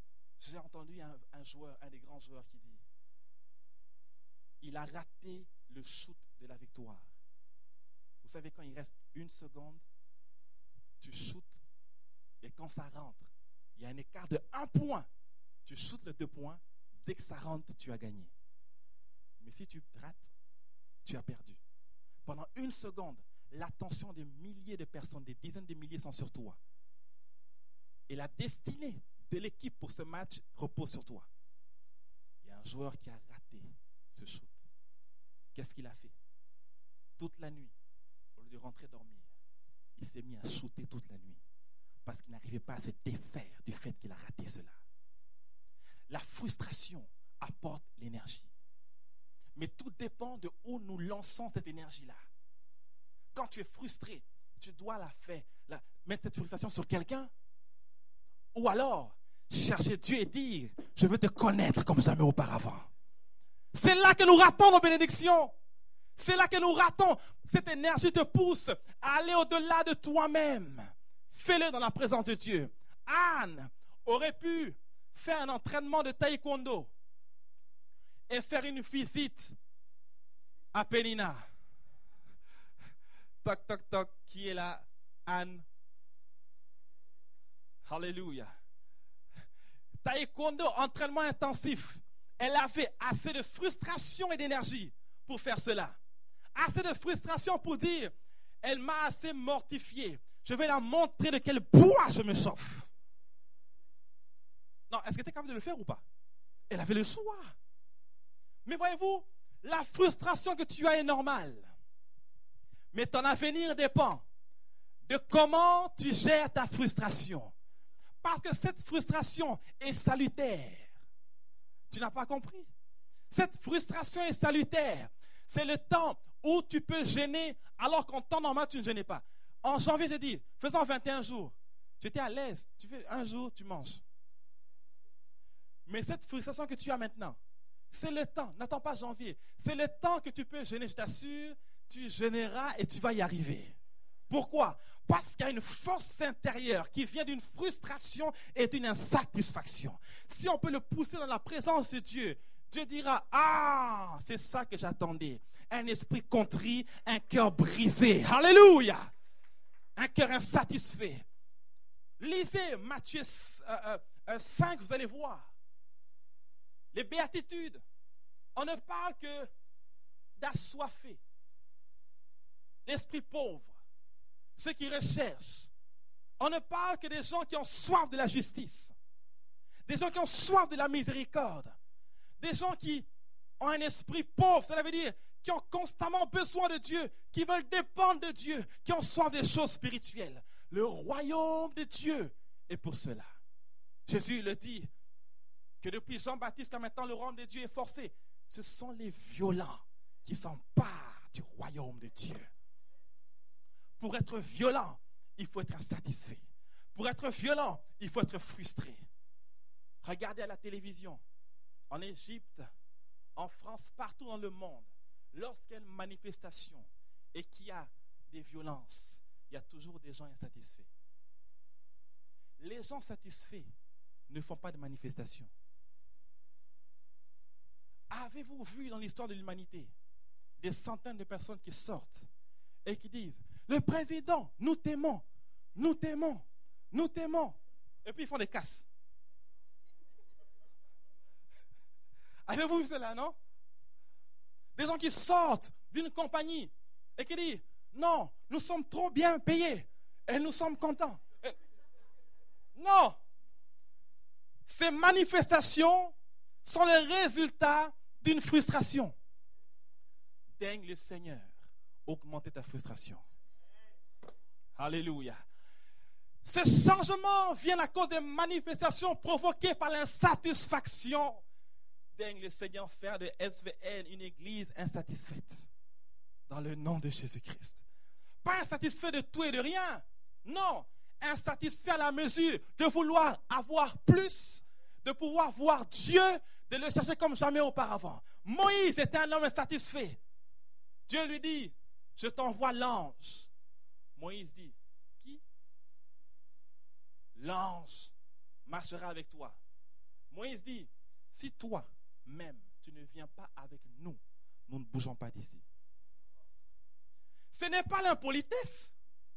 j'ai entendu un joueur, un des grands joueurs qui dit il a raté le shoot de la victoire. Vous savez, quand il reste 1 seconde, tu shootes et quand ça rentre, il y a un écart de 1 point. Tu shootes le 2 points. Dès que ça rentre, tu as gagné. Mais si tu rates, tu as perdu. Pendant 1 seconde, l'attention de milliers de personnes, des dizaines de milliers sont sur toi. Et la destinée de l'équipe pour ce match repose sur toi. Il y a un joueur qui a raté ce shoot. Qu'est-ce qu'il a fait? Toute la nuit, au lieu de rentrer dormir, il s'est mis à shooter toute la nuit parce qu'il n'arrivait pas à se défaire du fait qu'il a raté cela. La frustration apporte l'énergie. Mais tout dépend de où nous lançons cette énergie-là. Quand tu es frustré, tu dois mettre cette frustration sur quelqu'un. Ou alors, chercher Dieu et dire, je veux te connaître comme jamais auparavant. C'est là que nous ratons nos bénédictions. C'est là que nous ratons. Cette énergie te pousse à aller au-delà de toi-même. Fais-le dans la présence de Dieu. Anne aurait pu faire un entraînement de taekwondo et faire une visite à Pénina. Toc, toc, toc. Qui est là? Anne. Alléluia. Taekwondo, entraînement intensif. Elle avait assez de frustration et d'énergie pour faire cela. Assez de frustration pour dire, elle m'a assez mortifié. Je vais la montrer de quel bois je me chauffe. Non, est-ce que tu es capable de le faire ou pas? Elle avait le choix. Mais voyez-vous, la frustration que tu as est normale. Mais ton avenir dépend de comment tu gères ta frustration. Parce que cette frustration est salutaire. Tu n'as pas compris? Cette frustration est salutaire. C'est le temps où tu peux gêner alors qu'en temps normal, tu ne gênais pas. En janvier, j'ai dit, faisons 21 jours. Tu étais à l'aise. Tu fais 1 jour, tu manges. Mais cette frustration que tu as maintenant, c'est le temps. N'attends pas janvier. C'est le temps que tu peux gêner, je t'assure. Tu gêneras et tu vas y arriver. Pourquoi? Parce qu'il y a une force intérieure qui vient d'une frustration et d'une insatisfaction. Si on peut le pousser dans la présence de Dieu, Dieu dira, ah, c'est ça que j'attendais. Un esprit contrit, un cœur brisé. Alléluia! Un cœur insatisfait. Lisez Matthieu 5, vous allez voir. Les béatitudes. On ne parle que d'assoiffés. L'esprit pauvre. Ceux qui recherchent. On ne parle que des gens qui ont soif de la justice. Des gens qui ont soif de la miséricorde. Des gens qui ont un esprit pauvre, cela veut dire qui ont constamment besoin de Dieu, qui veulent dépendre de Dieu, qui ont soif des choses spirituelles. Le royaume de Dieu est pour cela. Jésus le dit, que depuis Jean-Baptiste qu'à maintenant le royaume de Dieu est forcé. Ce sont les violents qui s'emparent du royaume de Dieu. Pour être violent, il faut être insatisfait. Pour être violent, il faut être frustré. Regardez à la télévision, en Égypte, en France, partout dans le monde, lorsqu'il y a une manifestation et qu'il y a des violences, il y a toujours des gens insatisfaits. Les gens satisfaits ne font pas de manifestation. Avez-vous vu dans l'histoire de l'humanité des centaines de personnes qui sortent et qui disent « Le président, nous t'aimons, nous t'aimons, nous t'aimons ». Et puis ils font des casses. Avez-vous vu cela, non? Des gens qui sortent d'une compagnie et qui disent « Non, nous sommes trop bien payés et nous sommes contents ». Non! Ces manifestations sont le résultat d'une frustration. Daigne le Seigneur augmenter ta frustration. Alléluia. Ce changement vient à cause des manifestations provoquées par l'insatisfaction. Daigne le Seigneur faire de SVN une église insatisfaite. Dans le nom de Jésus-Christ. Pas insatisfait de tout et de rien. Non. Insatisfait à la mesure de vouloir avoir plus, de pouvoir voir Dieu, de le chercher comme jamais auparavant. Moïse était un homme insatisfait. Dieu lui dit, je t'envoie l'ange. Moïse dit, qui? L'ange marchera avec toi. Moïse dit, si toi-même tu ne viens pas avec nous nous ne bougeons pas d'ici. Ce n'est pas l'impolitesse.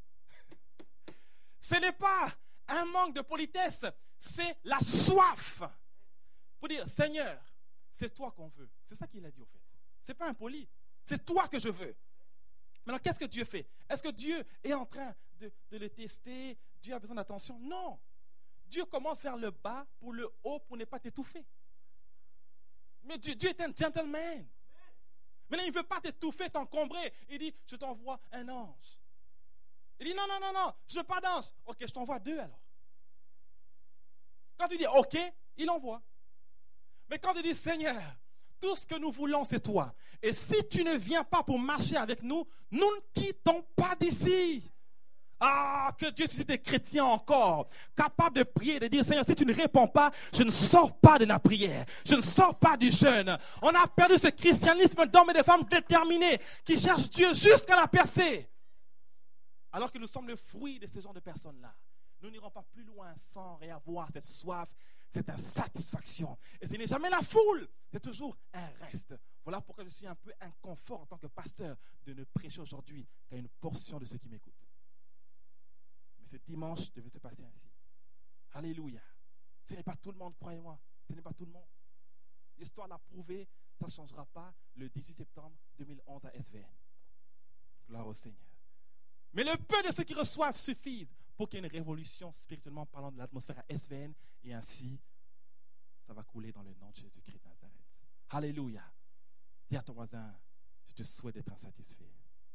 Ce n'est pas un manque de politesse. C'est la soif. Pour dire, Seigneur, c'est toi qu'on veut. C'est ça qu'il a dit au fait. Ce n'est pas impoli. C'est toi que je veux. Maintenant, qu'est-ce que Dieu fait? Est-ce que Dieu est en train de le tester? Dieu a besoin d'attention? Non. Dieu commence vers le bas pour le haut pour ne pas t'étouffer. Mais Dieu est un gentleman. Maintenant, il ne veut pas t'étouffer, t'encombrer. Il dit, je t'envoie un ange. Il dit, non, je ne veux pas d'ange. Ok, je t'envoie 2 alors. Quand tu dis, ok, il envoie. Mais quand tu dis, Seigneur, tout ce que nous voulons, c'est toi. Et si tu ne viens pas pour marcher avec nous, nous ne quittons pas d'ici. Ah, que Dieu suscite des chrétiens encore, capables de prier, de dire, Seigneur, si tu ne réponds pas, je ne sors pas de la prière, je ne sors pas du jeûne. On a perdu ce christianisme d'hommes et de femmes déterminés, qui cherchent Dieu jusqu'à la percée. Alors que nous sommes le fruit de ce genre de personnes-là. Nous n'irons pas plus loin sans avoir cette soif, cette insatisfaction. Et ce n'est jamais la foule, c'est toujours un reste. Voilà pourquoi je suis un peu inconfort en tant que pasteur de ne prêcher aujourd'hui qu'à une portion de ceux qui m'écoutent. Mais ce dimanche devait se passer ainsi. Alléluia. Ce n'est pas tout le monde, croyez-moi. Ce n'est pas tout le monde. L'histoire l'a prouvé, ça ne changera pas le 18 septembre 2011 à SVN. Gloire au Seigneur. Mais le peu de ceux qui reçoivent suffisent pour qu'il y ait une révolution spirituellement parlant de l'atmosphère à SVN. Et ainsi, ça va couler dans le nom de Jésus-Christ de Nazareth. Alléluia. Dis à ton voisin, je te souhaite d'être insatisfait.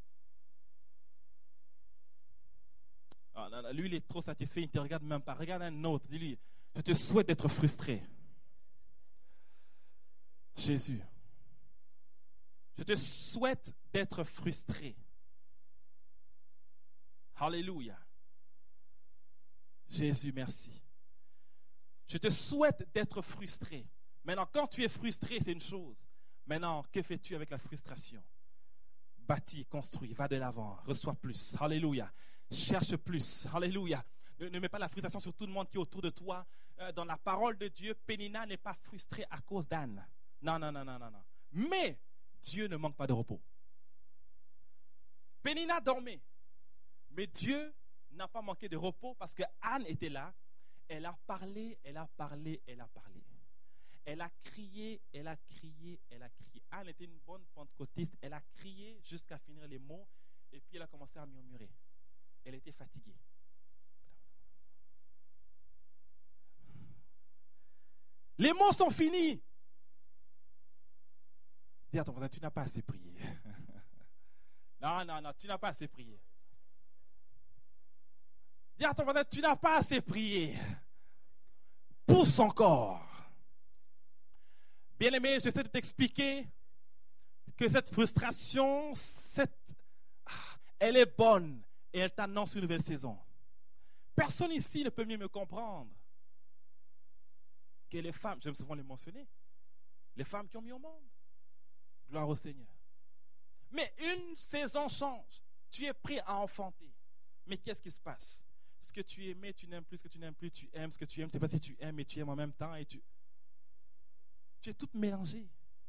Ah, non, lui, il est trop satisfait, il ne te regarde même pas. Regarde un autre, dis-lui, je te souhaite d'être frustré. Jésus, je te souhaite d'être frustré. Alléluia. Jésus, merci. Je te souhaite d'être frustré. Maintenant, quand tu es frustré, c'est une chose. Maintenant, que fais-tu avec la frustration? Bâtis, construis, va de l'avant, reçois plus. Alléluia. Cherche plus. Alléluia. Ne mets pas la frustration sur tout le monde qui est autour de toi. Dans la parole de Dieu, Pénina n'est pas frustrée à cause d'Anne. Non. Mais Dieu ne manque pas de repos. Pénina dormait. Mais Dieu n'a pas manqué de repos parce que Anne était là. Elle a parlé. Elle a crié. Anne était une bonne pentecôtiste. Elle a crié jusqu'à finir les mots. Et puis elle a commencé à murmurer. Elle était fatiguée. Les mots sont finis. Dis à ton voisin, tu n'as pas assez prié. Non, tu n'as pas assez prié. Dis à ton voisin, tu n'as pas assez prié. Pousse encore. Bien-aimé, j'essaie de t'expliquer que cette frustration, elle est bonne et elle t'annonce une nouvelle saison. Personne ici ne peut mieux me comprendre que les femmes, j'aime souvent les mentionner, les femmes qui ont mis au monde. Gloire au Seigneur. Mais une saison change. Tu es prêt à enfanter. Mais qu'est-ce qui se passe? Ce que tu aimais, tu n'aimes plus. Ce que tu n'aimes plus, tu aimes. Ce que tu aimes, tu ne sais pas si tu aimes, mais tu aimes en même temps. Et tu es toute mélangée.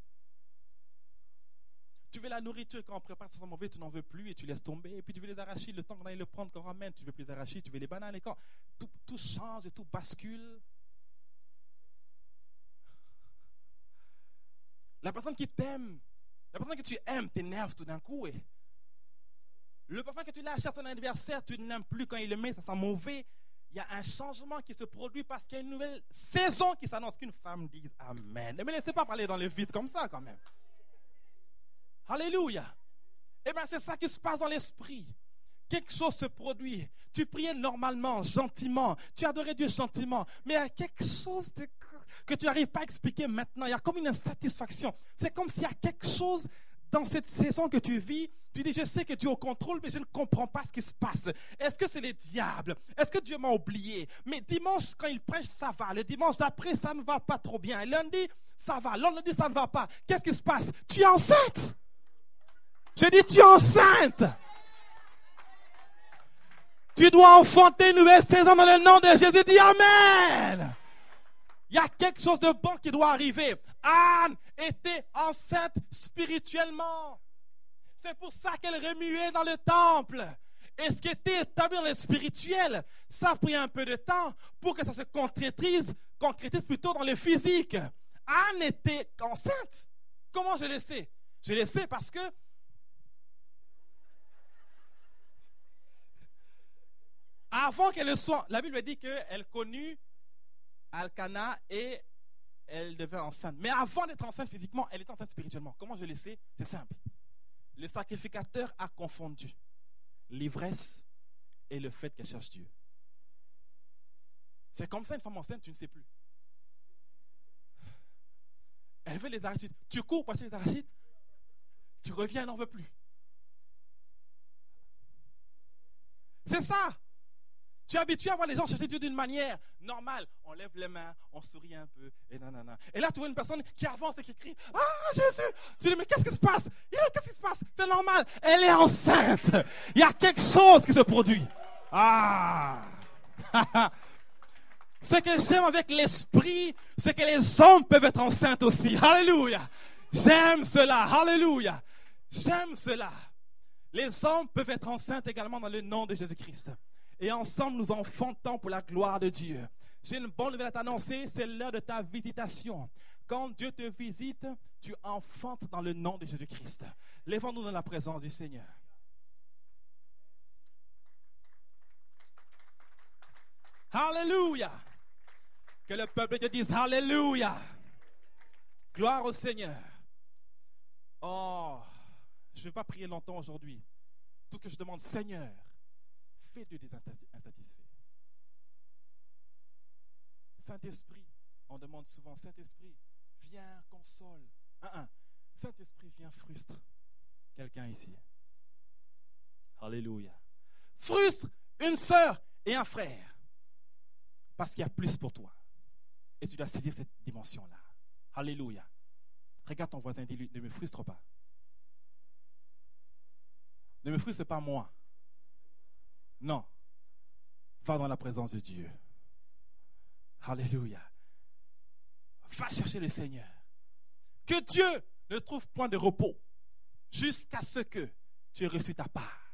Tu veux la nourriture quand on prépare, ça sent mauvais, tu n'en veux plus et tu laisses tomber. Et puis tu veux les arachides, le temps qu'on aille le prendre, qu'on ramène, tu ne veux plus les arachides, tu veux les bananes. Et quand tout change et tout bascule. La personne qui t'aime, la personne que tu aimes t'énerve tout d'un coup. Et le parfum que tu l'as acheté à son anniversaire, tu ne l'aimes plus quand il le met, ça sent mauvais. Il y a un changement qui se produit parce qu'il y a une nouvelle saison qui s'annonce. Qu'une femme dise Amen. Ne me laissez pas parler dans le vide comme ça quand même. Alléluia. Eh bien, c'est ça qui se passe dans l'esprit. Quelque chose se produit. Tu priais normalement, gentiment. Tu adorais Dieu gentiment. Mais il y a quelque chose que tu n'arrives pas à expliquer maintenant. Il y a comme une insatisfaction. C'est comme s'il y a quelque chose dans cette saison que tu vis. Tu dis, je sais que Dieu est au contrôle, mais je ne comprends pas ce qui se passe. Est-ce que c'est les diables? Est-ce que Dieu m'a oublié? Mais dimanche, quand il prêche, ça va. Le dimanche d'après, ça ne va pas trop bien. Et lundi, ça va. Lundi, ça ne va pas. Qu'est-ce qui se passe? Tu es enceinte. Je dis, tu es enceinte. Tu dois enfanter une nouvelle saison dans le nom de Jésus. Dis Amen. Il y a quelque chose de bon qui doit arriver. Anne était enceinte spirituellement. C'est pour ça qu'elle remuait dans le temple. Et ce qui était établi dans le spirituel, ça a pris un peu de temps pour que ça se concrétise plutôt dans le physique. Anne était enceinte. Comment je le sais? Je le sais parce que avant qu'elle le soit, la Bible dit qu'elle connut Elkana et elle devint enceinte. Mais avant d'être enceinte physiquement, elle était enceinte spirituellement. Comment je le sais? C'est simple. Le sacrificateur a confondu l'ivresse et le fait qu'elle cherche Dieu. C'est comme ça une femme enceinte, tu ne sais plus. Elle veut les arachides. Tu cours pour acheter les arachides, tu reviens, elle n'en veut plus. C'est ça. Tu es habitué à voir les gens chercher Dieu d'une manière normale. On lève les mains, on sourit un peu, et nanana. Et là, tu vois une personne qui avance et qui crie « Ah, Jésus !» Tu dis « Mais qu'est-ce qui se passe? Qu'est-ce qui se passe? C'est normal. Elle est enceinte. Il y a quelque chose qui se produit. » Ah. Ce que j'aime avec l'esprit, c'est que les hommes peuvent être enceintes aussi. Alléluia. J'aime cela. Alléluia. J'aime cela. Les hommes peuvent être enceintes également dans le nom de Jésus-Christ. Et ensemble, nous enfantons pour la gloire de Dieu. J'ai une bonne nouvelle à t'annoncer, c'est l'heure de ta visitation. Quand Dieu te visite, tu enfantes dans le nom de Jésus-Christ. Lèvons-nous dans la présence du Seigneur. Alléluia. Que le peuple te dise Alléluia. Gloire au Seigneur. Oh, je ne vais pas prier longtemps aujourd'hui. Tout ce que je demande, Seigneur, fais de des insatisfaits. Saint-Esprit, on demande souvent, Saint-Esprit, viens, console. Saint-Esprit, viens, frustre quelqu'un ici. Alléluia. Frustre une sœur et un frère. Parce qu'il y a plus pour toi. Et tu dois saisir cette dimension-là. Alléluia. Regarde ton voisin et dis-lui, ne me frustre pas. Ne me frustre pas moi. Non. Va dans la présence de Dieu. Alléluia. Va chercher le Seigneur. Que Dieu ne trouve point de repos jusqu'à ce que tu aies reçu ta part.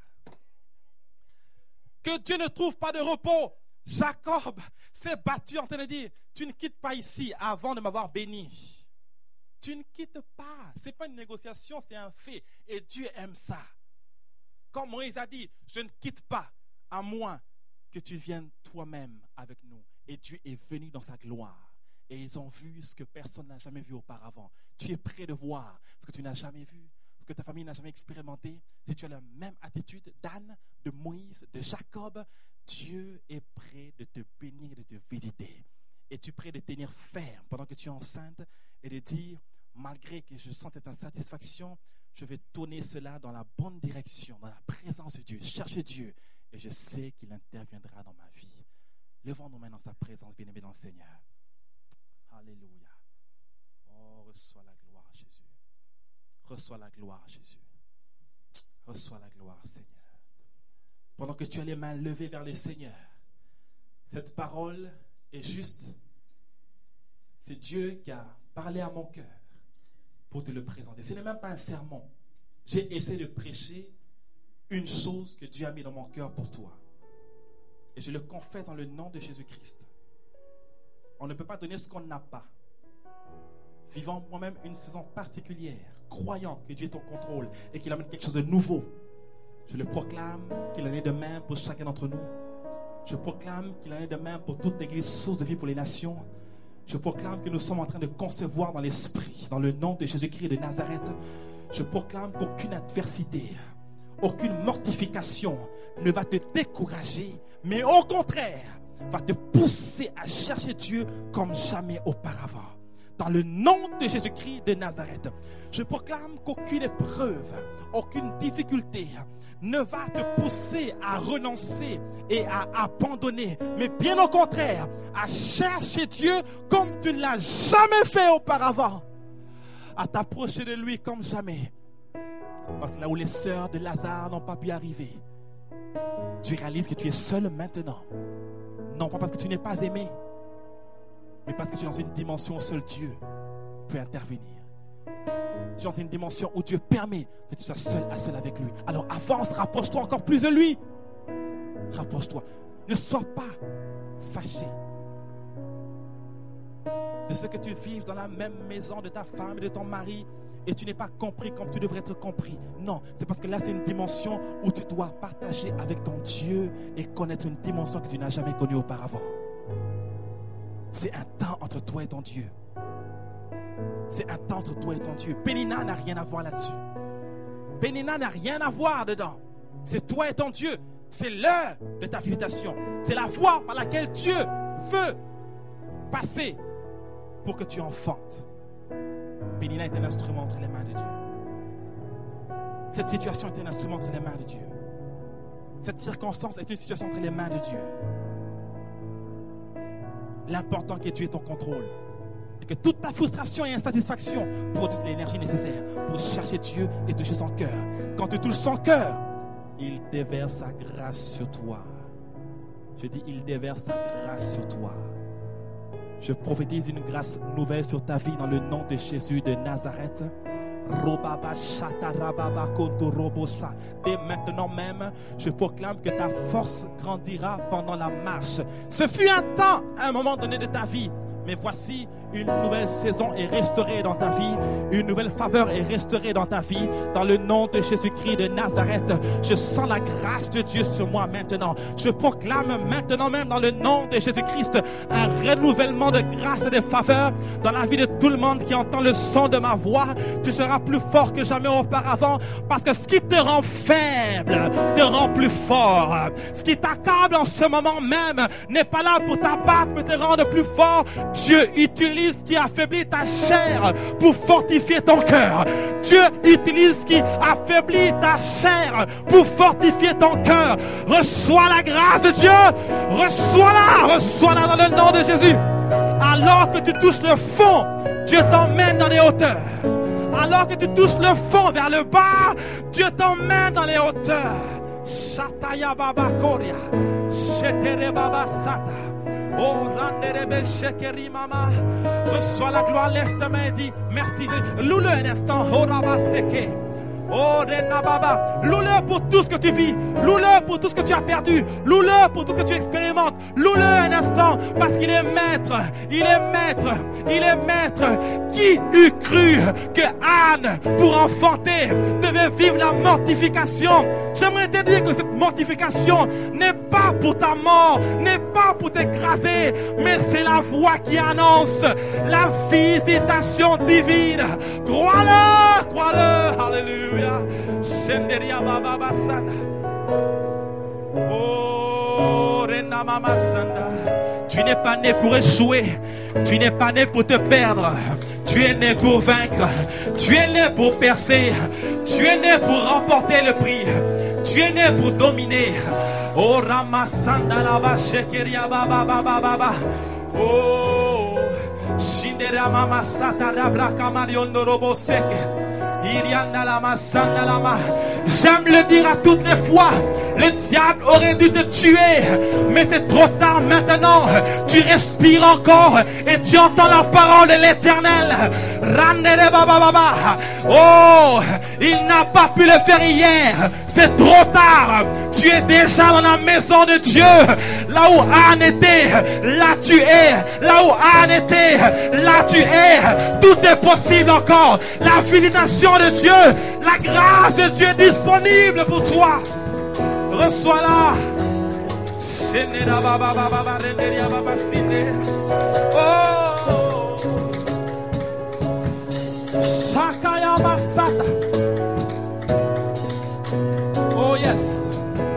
Que Dieu ne trouve pas de repos. Jacob s'est battu en train de dire, tu ne quittes pas ici avant de m'avoir béni. Tu ne quittes pas. Ce n'est pas une négociation, c'est un fait. Et Dieu aime ça. Comme Moïse a dit, je ne quitte pas à moins que tu viennes toi-même avec nous. Et Dieu est venu dans sa gloire. Et ils ont vu ce que personne n'a jamais vu auparavant. Tu es prêt de voir ce que tu n'as jamais vu, ce que ta famille n'a jamais expérimenté. Si tu as la même attitude d'Anne, de Moïse, de Jacob, Dieu est prêt de te bénir, de te visiter. Et tu es prêt de tenir ferme pendant que tu es enceinte et de dire, malgré que je sens cette insatisfaction, je vais tourner cela dans la bonne direction, dans la présence de Dieu. Chercher Dieu et je sais qu'il interviendra dans ma vie. Levons nos mains dans sa présence, bien-aimés dans le Seigneur. Alléluia. Oh, reçois la gloire, Jésus. Reçois la gloire, Jésus. Reçois la gloire, Seigneur. Pendant que tu as les mains levées vers le Seigneur, cette parole est juste. C'est Dieu qui a parlé à mon cœur pour te le présenter. Ce n'est même pas un sermon. J'ai essayé de prêcher une chose que Dieu a mis dans mon cœur pour toi. Et je le confesse dans le nom de Jésus-Christ. On ne peut pas donner ce qu'on n'a pas. Vivant moi-même une saison particulière, croyant que Dieu est au contrôle et qu'il amène quelque chose de nouveau. Je le proclame qu'il en est de même pour chacun d'entre nous. Je proclame qu'il en est de même pour toute l'église source de vie pour les nations. Je proclame que nous sommes en train de concevoir dans l'esprit, dans le nom de Jésus-Christ de Nazareth. Je proclame qu'aucune adversité, aucune mortification ne va te décourager, mais au contraire, va te pousser à chercher Dieu comme jamais auparavant. Dans le nom de Jésus-Christ de Nazareth, je proclame qu'aucune épreuve, aucune difficulté ne va te pousser à renoncer et à abandonner, mais bien au contraire, à chercher Dieu comme tu ne l'as jamais fait auparavant, à t'approcher de lui comme jamais. Parce que là où les sœurs de Lazare n'ont pas pu arriver, tu réalises que tu es seul maintenant. Non pas parce que tu n'es pas aimé, mais parce que tu es dans une dimension où seul Dieu peut intervenir. Tu es dans une dimension où Dieu permet que tu sois seul à seul avec lui. Alors avance, rapproche-toi encore plus de lui. Rapproche-toi. Ne sois pas fâché de ce que tu vives dans la même maison de ta femme et de ton mari et tu n'es pas compris comme tu devrais être compris. Non, c'est parce que là c'est une dimension où tu dois partager avec ton Dieu et connaître une dimension que tu n'as jamais connue auparavant. C'est un temps entre toi et ton Dieu. C'est un temps entre toi et ton Dieu. Pénina n'a rien à voir là-dessus. Pénina n'a rien à voir dedans. C'est toi et ton Dieu. C'est l'heure de ta visitation. C'est la voie par laquelle Dieu veut passer pour que tu enfantes. Pénina est un instrument entre les mains de Dieu. Cette situation est un instrument entre les mains de Dieu. Cette circonstance est une situation entre les mains de Dieu. L'important est que Dieu ait ton contrôle. Et que toute ta frustration et insatisfaction produisent l'énergie nécessaire pour chercher Dieu et toucher son cœur. Quand tu touches son cœur, il déverse sa grâce sur toi. Je dis, il déverse sa grâce sur toi. Je prophétise une grâce nouvelle sur ta vie dans le nom de Jésus de Nazareth. Dès maintenant même, je proclame que ta force grandira pendant la marche. Ce fut un temps, à un moment donné de ta vie. Mais voici, une nouvelle saison est restaurée dans ta vie. Une nouvelle faveur est restaurée dans ta vie. Dans le nom de Jésus-Christ de Nazareth, je sens la grâce de Dieu sur moi maintenant. Je proclame maintenant même dans le nom de Jésus-Christ un renouvellement de grâce et de faveur dans la vie de tout le monde qui entend le son de ma voix. Tu seras plus fort que jamais auparavant parce que ce qui te rend faible te rend plus fort. Ce qui t'accable en ce moment même n'est pas là pour t'abattre mais te rendre plus fort. Dieu utilise ce qui affaiblit ta chair pour fortifier ton cœur. Dieu utilise ce qui affaiblit ta chair pour fortifier ton cœur. Reçois la grâce de Dieu. Reçois-la dans le nom de Jésus. Alors que tu touches le fond, Dieu t'emmène dans les hauteurs. Alors que tu touches le fond vers le bas, Dieu t'emmène dans les hauteurs. Shataya Baba Koria. Shetere Baba Sata. Oh, Randerebe Shekeri Mama. Reçois la gloire, lève ta main et dis merci. Loue-le un instant. Oh, Rabaseke. Oh, Renababa. Loue-le pour tout ce que tu vis. Loue-le pour tout ce que tu as perdu. Loue-le pour tout ce que tu expérimentes. Loue-le un instant parce qu'il est maître. Il est maître. Il est maître. Qui eût cru que Anne, pour enfanter, devait vivre la mortification? J'aimerais te dire que cette mortification n'est pas pour ta mort, n'est pas pour t'écraser, mais c'est la voix qui annonce la visitation divine. Crois-le, crois-le. Alléluia. Shenderia Baba Basana. Oh, Rena Mama Sanda. Tu n'es pas né pour échouer. Tu n'es pas né pour te perdre. Tu es né pour vaincre. Tu es né pour percer. Tu es né pour remporter le prix. Tu es né pour dominer. Oh, Ramasanda Lava Shekeria Baba Baba Baba. Oh, Shindera Mama Satara Braka Marion Robo Seke. J'aime le dire à toutes les fois. Le diable aurait dû te tuer, mais c'est trop tard maintenant. Tu respires encore et tu entends la parole de l'Éternel. Oh, il n'a pas pu le faire hier. C'est trop tard. Tu es déjà dans la maison de Dieu. Là où Anne était, là tu es. Là où Anne était, là tu es. Tout est possible encore. La visitation de Dieu, la grâce de Dieu est disponible pour toi. Reçois-la. Oh, Shakaya Masata. Oh yes.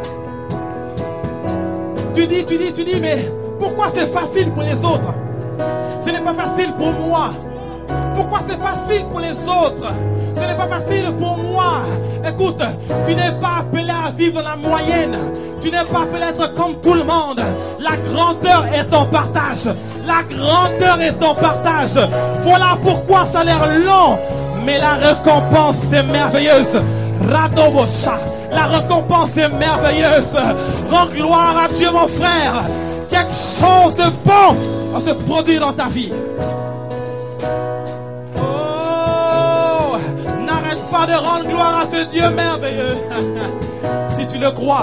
Tu dis, mais pourquoi c'est facile pour les autres? Ce n'est pas facile pour moi. Pourquoi c'est facile pour les autres? Ce n'est pas facile pour moi. Écoute, tu n'es pas appelé à vivre la moyenne. Tu n'es pas appelé à être comme tout le monde. La grandeur est ton partage. La grandeur est ton partage. Voilà pourquoi ça a l'air long, mais la récompense est merveilleuse. Radobosha. La récompense est merveilleuse. Rends gloire à Dieu, mon frère. Quelque chose de bon va se produire dans ta vie. Oh, pas de rendre gloire à ce Dieu merveilleux. Si tu le crois,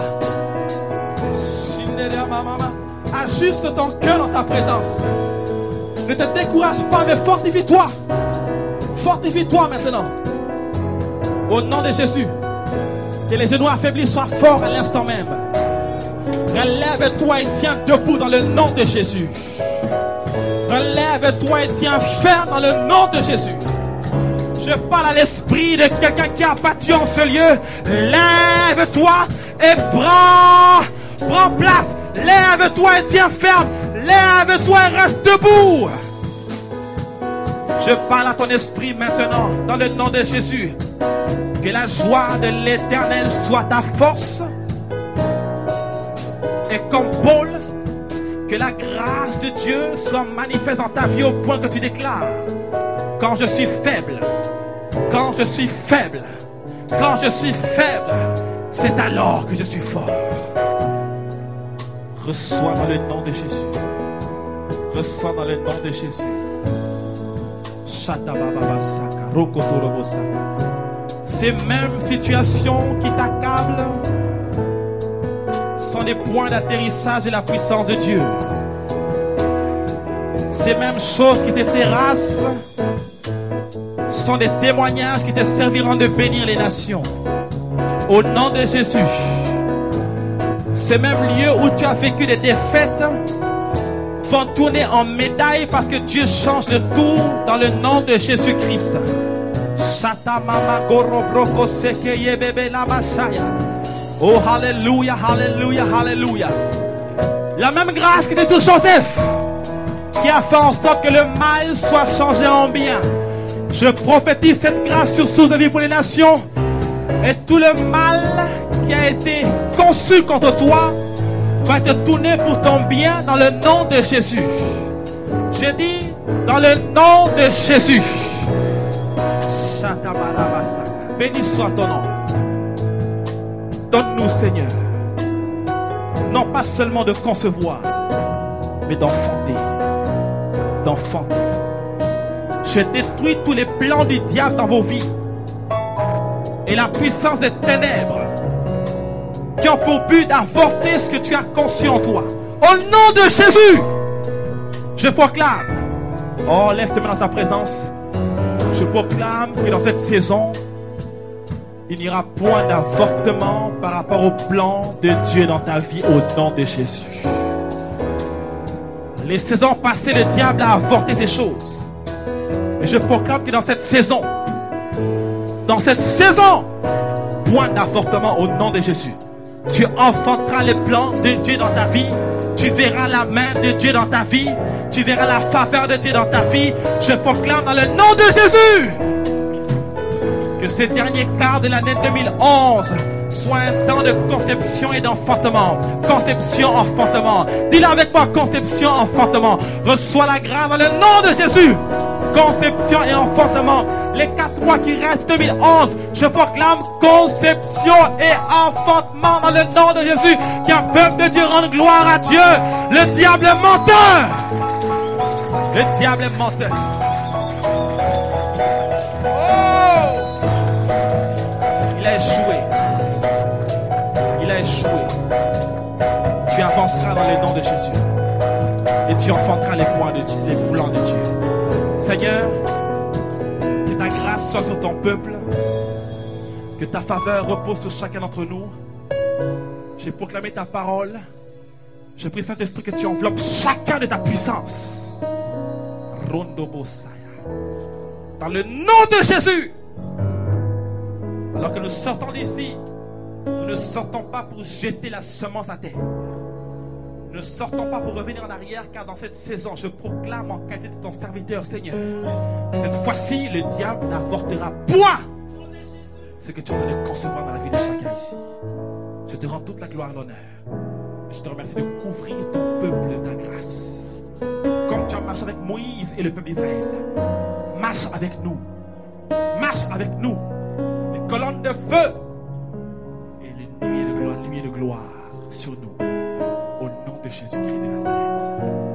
ajuste ton cœur dans sa présence. Ne te décourage pas, mais fortifie-toi. Fortifie-toi maintenant. Au nom de Jésus. Que les genoux affaiblis soient forts à l'instant même. Relève-toi et tiens debout dans le nom de Jésus. Relève-toi et tiens ferme dans le nom de Jésus. Je parle à l'esprit de quelqu'un qui a battu en ce lieu. Lève-toi et prends place. Lève-toi et tiens ferme. Lève-toi et reste debout. Je parle à ton esprit maintenant dans le nom de Jésus. Que la joie de l'Éternel soit ta force. Et comme Paul, que la grâce de Dieu soit manifeste dans ta vie au point que tu déclares: quand je suis faible, quand je suis faible, quand je suis faible, c'est alors que je suis fort. Reçois dans le nom de Jésus. Reçois dans le nom de Jésus. Ces mêmes situations qui t'accablent sont des points d'atterrissage de la puissance de Dieu. Ces mêmes choses qui te terrassent sont des témoignages qui te serviront de bénir les nations. Au nom de Jésus. Ces mêmes lieux où tu as vécu des défaites vont tourner en médaille parce que Dieu change de tout dans le nom de Jésus-Christ. Oh, alléluia, alléluia, alléluia. La même grâce qui était sur Joseph, qui a fait en sorte que le mal soit changé en bien. Je prophétise cette grâce sur source de vie pour les nations. Et tout le mal qui a été conçu contre toi va être tourné pour ton bien dans le nom de Jésus. Je dis dans le nom de Jésus. Béni soit ton nom. Donne-nous, Seigneur, non pas seulement de concevoir, mais d'enfanter. D'enfanter. Je détruis tous les plans du diable dans vos vies et la puissance des ténèbres qui ont pour but d'avorter ce que tu as conçu en toi. Au nom de Jésus, je proclame. Oh, lève tes mains dans sa présence. Je proclame que dans cette saison, il n'y aura point d'avortement par rapport au plan de Dieu dans ta vie au nom de Jésus. Les saisons passées, le diable a avorté ces choses. Et je proclame que dans cette saison, point d'avortement au nom de Jésus. Tu enfanteras les plans de Dieu dans ta vie. Tu verras la main de Dieu dans ta vie. Tu verras la faveur de Dieu dans ta vie. Je proclame dans le nom de Jésus que ces derniers quarts de l'année 2011 soit un temps de conception et d'enfantement. Conception, enfantement. Dis-le avec moi, conception, enfantement. Reçois la grâce dans le nom de Jésus. Conception et enfantement. Les 4 mois qui restent 2011, je proclame conception et enfantement dans le nom de Jésus. Qu'un peuple de Dieu rende gloire à Dieu. Le diable est menteur. Le diable est menteur. Oh! Il a échoué. Il a échoué. Tu avanceras dans le nom de Jésus. Et tu enfanteras les plans de Dieu, les plans de Dieu. Seigneur, que ta grâce soit sur ton peuple, que ta faveur repose sur chacun d'entre nous. J'ai proclamé ta parole. Je prie, Saint-Esprit, que tu enveloppes chacun de ta puissance. Dans le nom de Jésus. Alors que nous sortons d'ici, nous ne sortons pas pour jeter la semence à terre. Ne sortons pas pour revenir en arrière, car dans cette saison, je proclame en qualité de ton serviteur, Seigneur, cette fois-ci, le diable n'avortera point ce que tu es en train de concevoir dans la vie de chacun ici. Je te rends toute la gloire et l'honneur. Je te remercie de couvrir ton peuple de ta grâce. Comme tu as marché avec Moïse et le peuple d'Israël, marche avec nous. Marche avec nous. Les colonnes de feu et les nuées de gloire sur nous. Au nom de Jésus-Christ de Nazareth.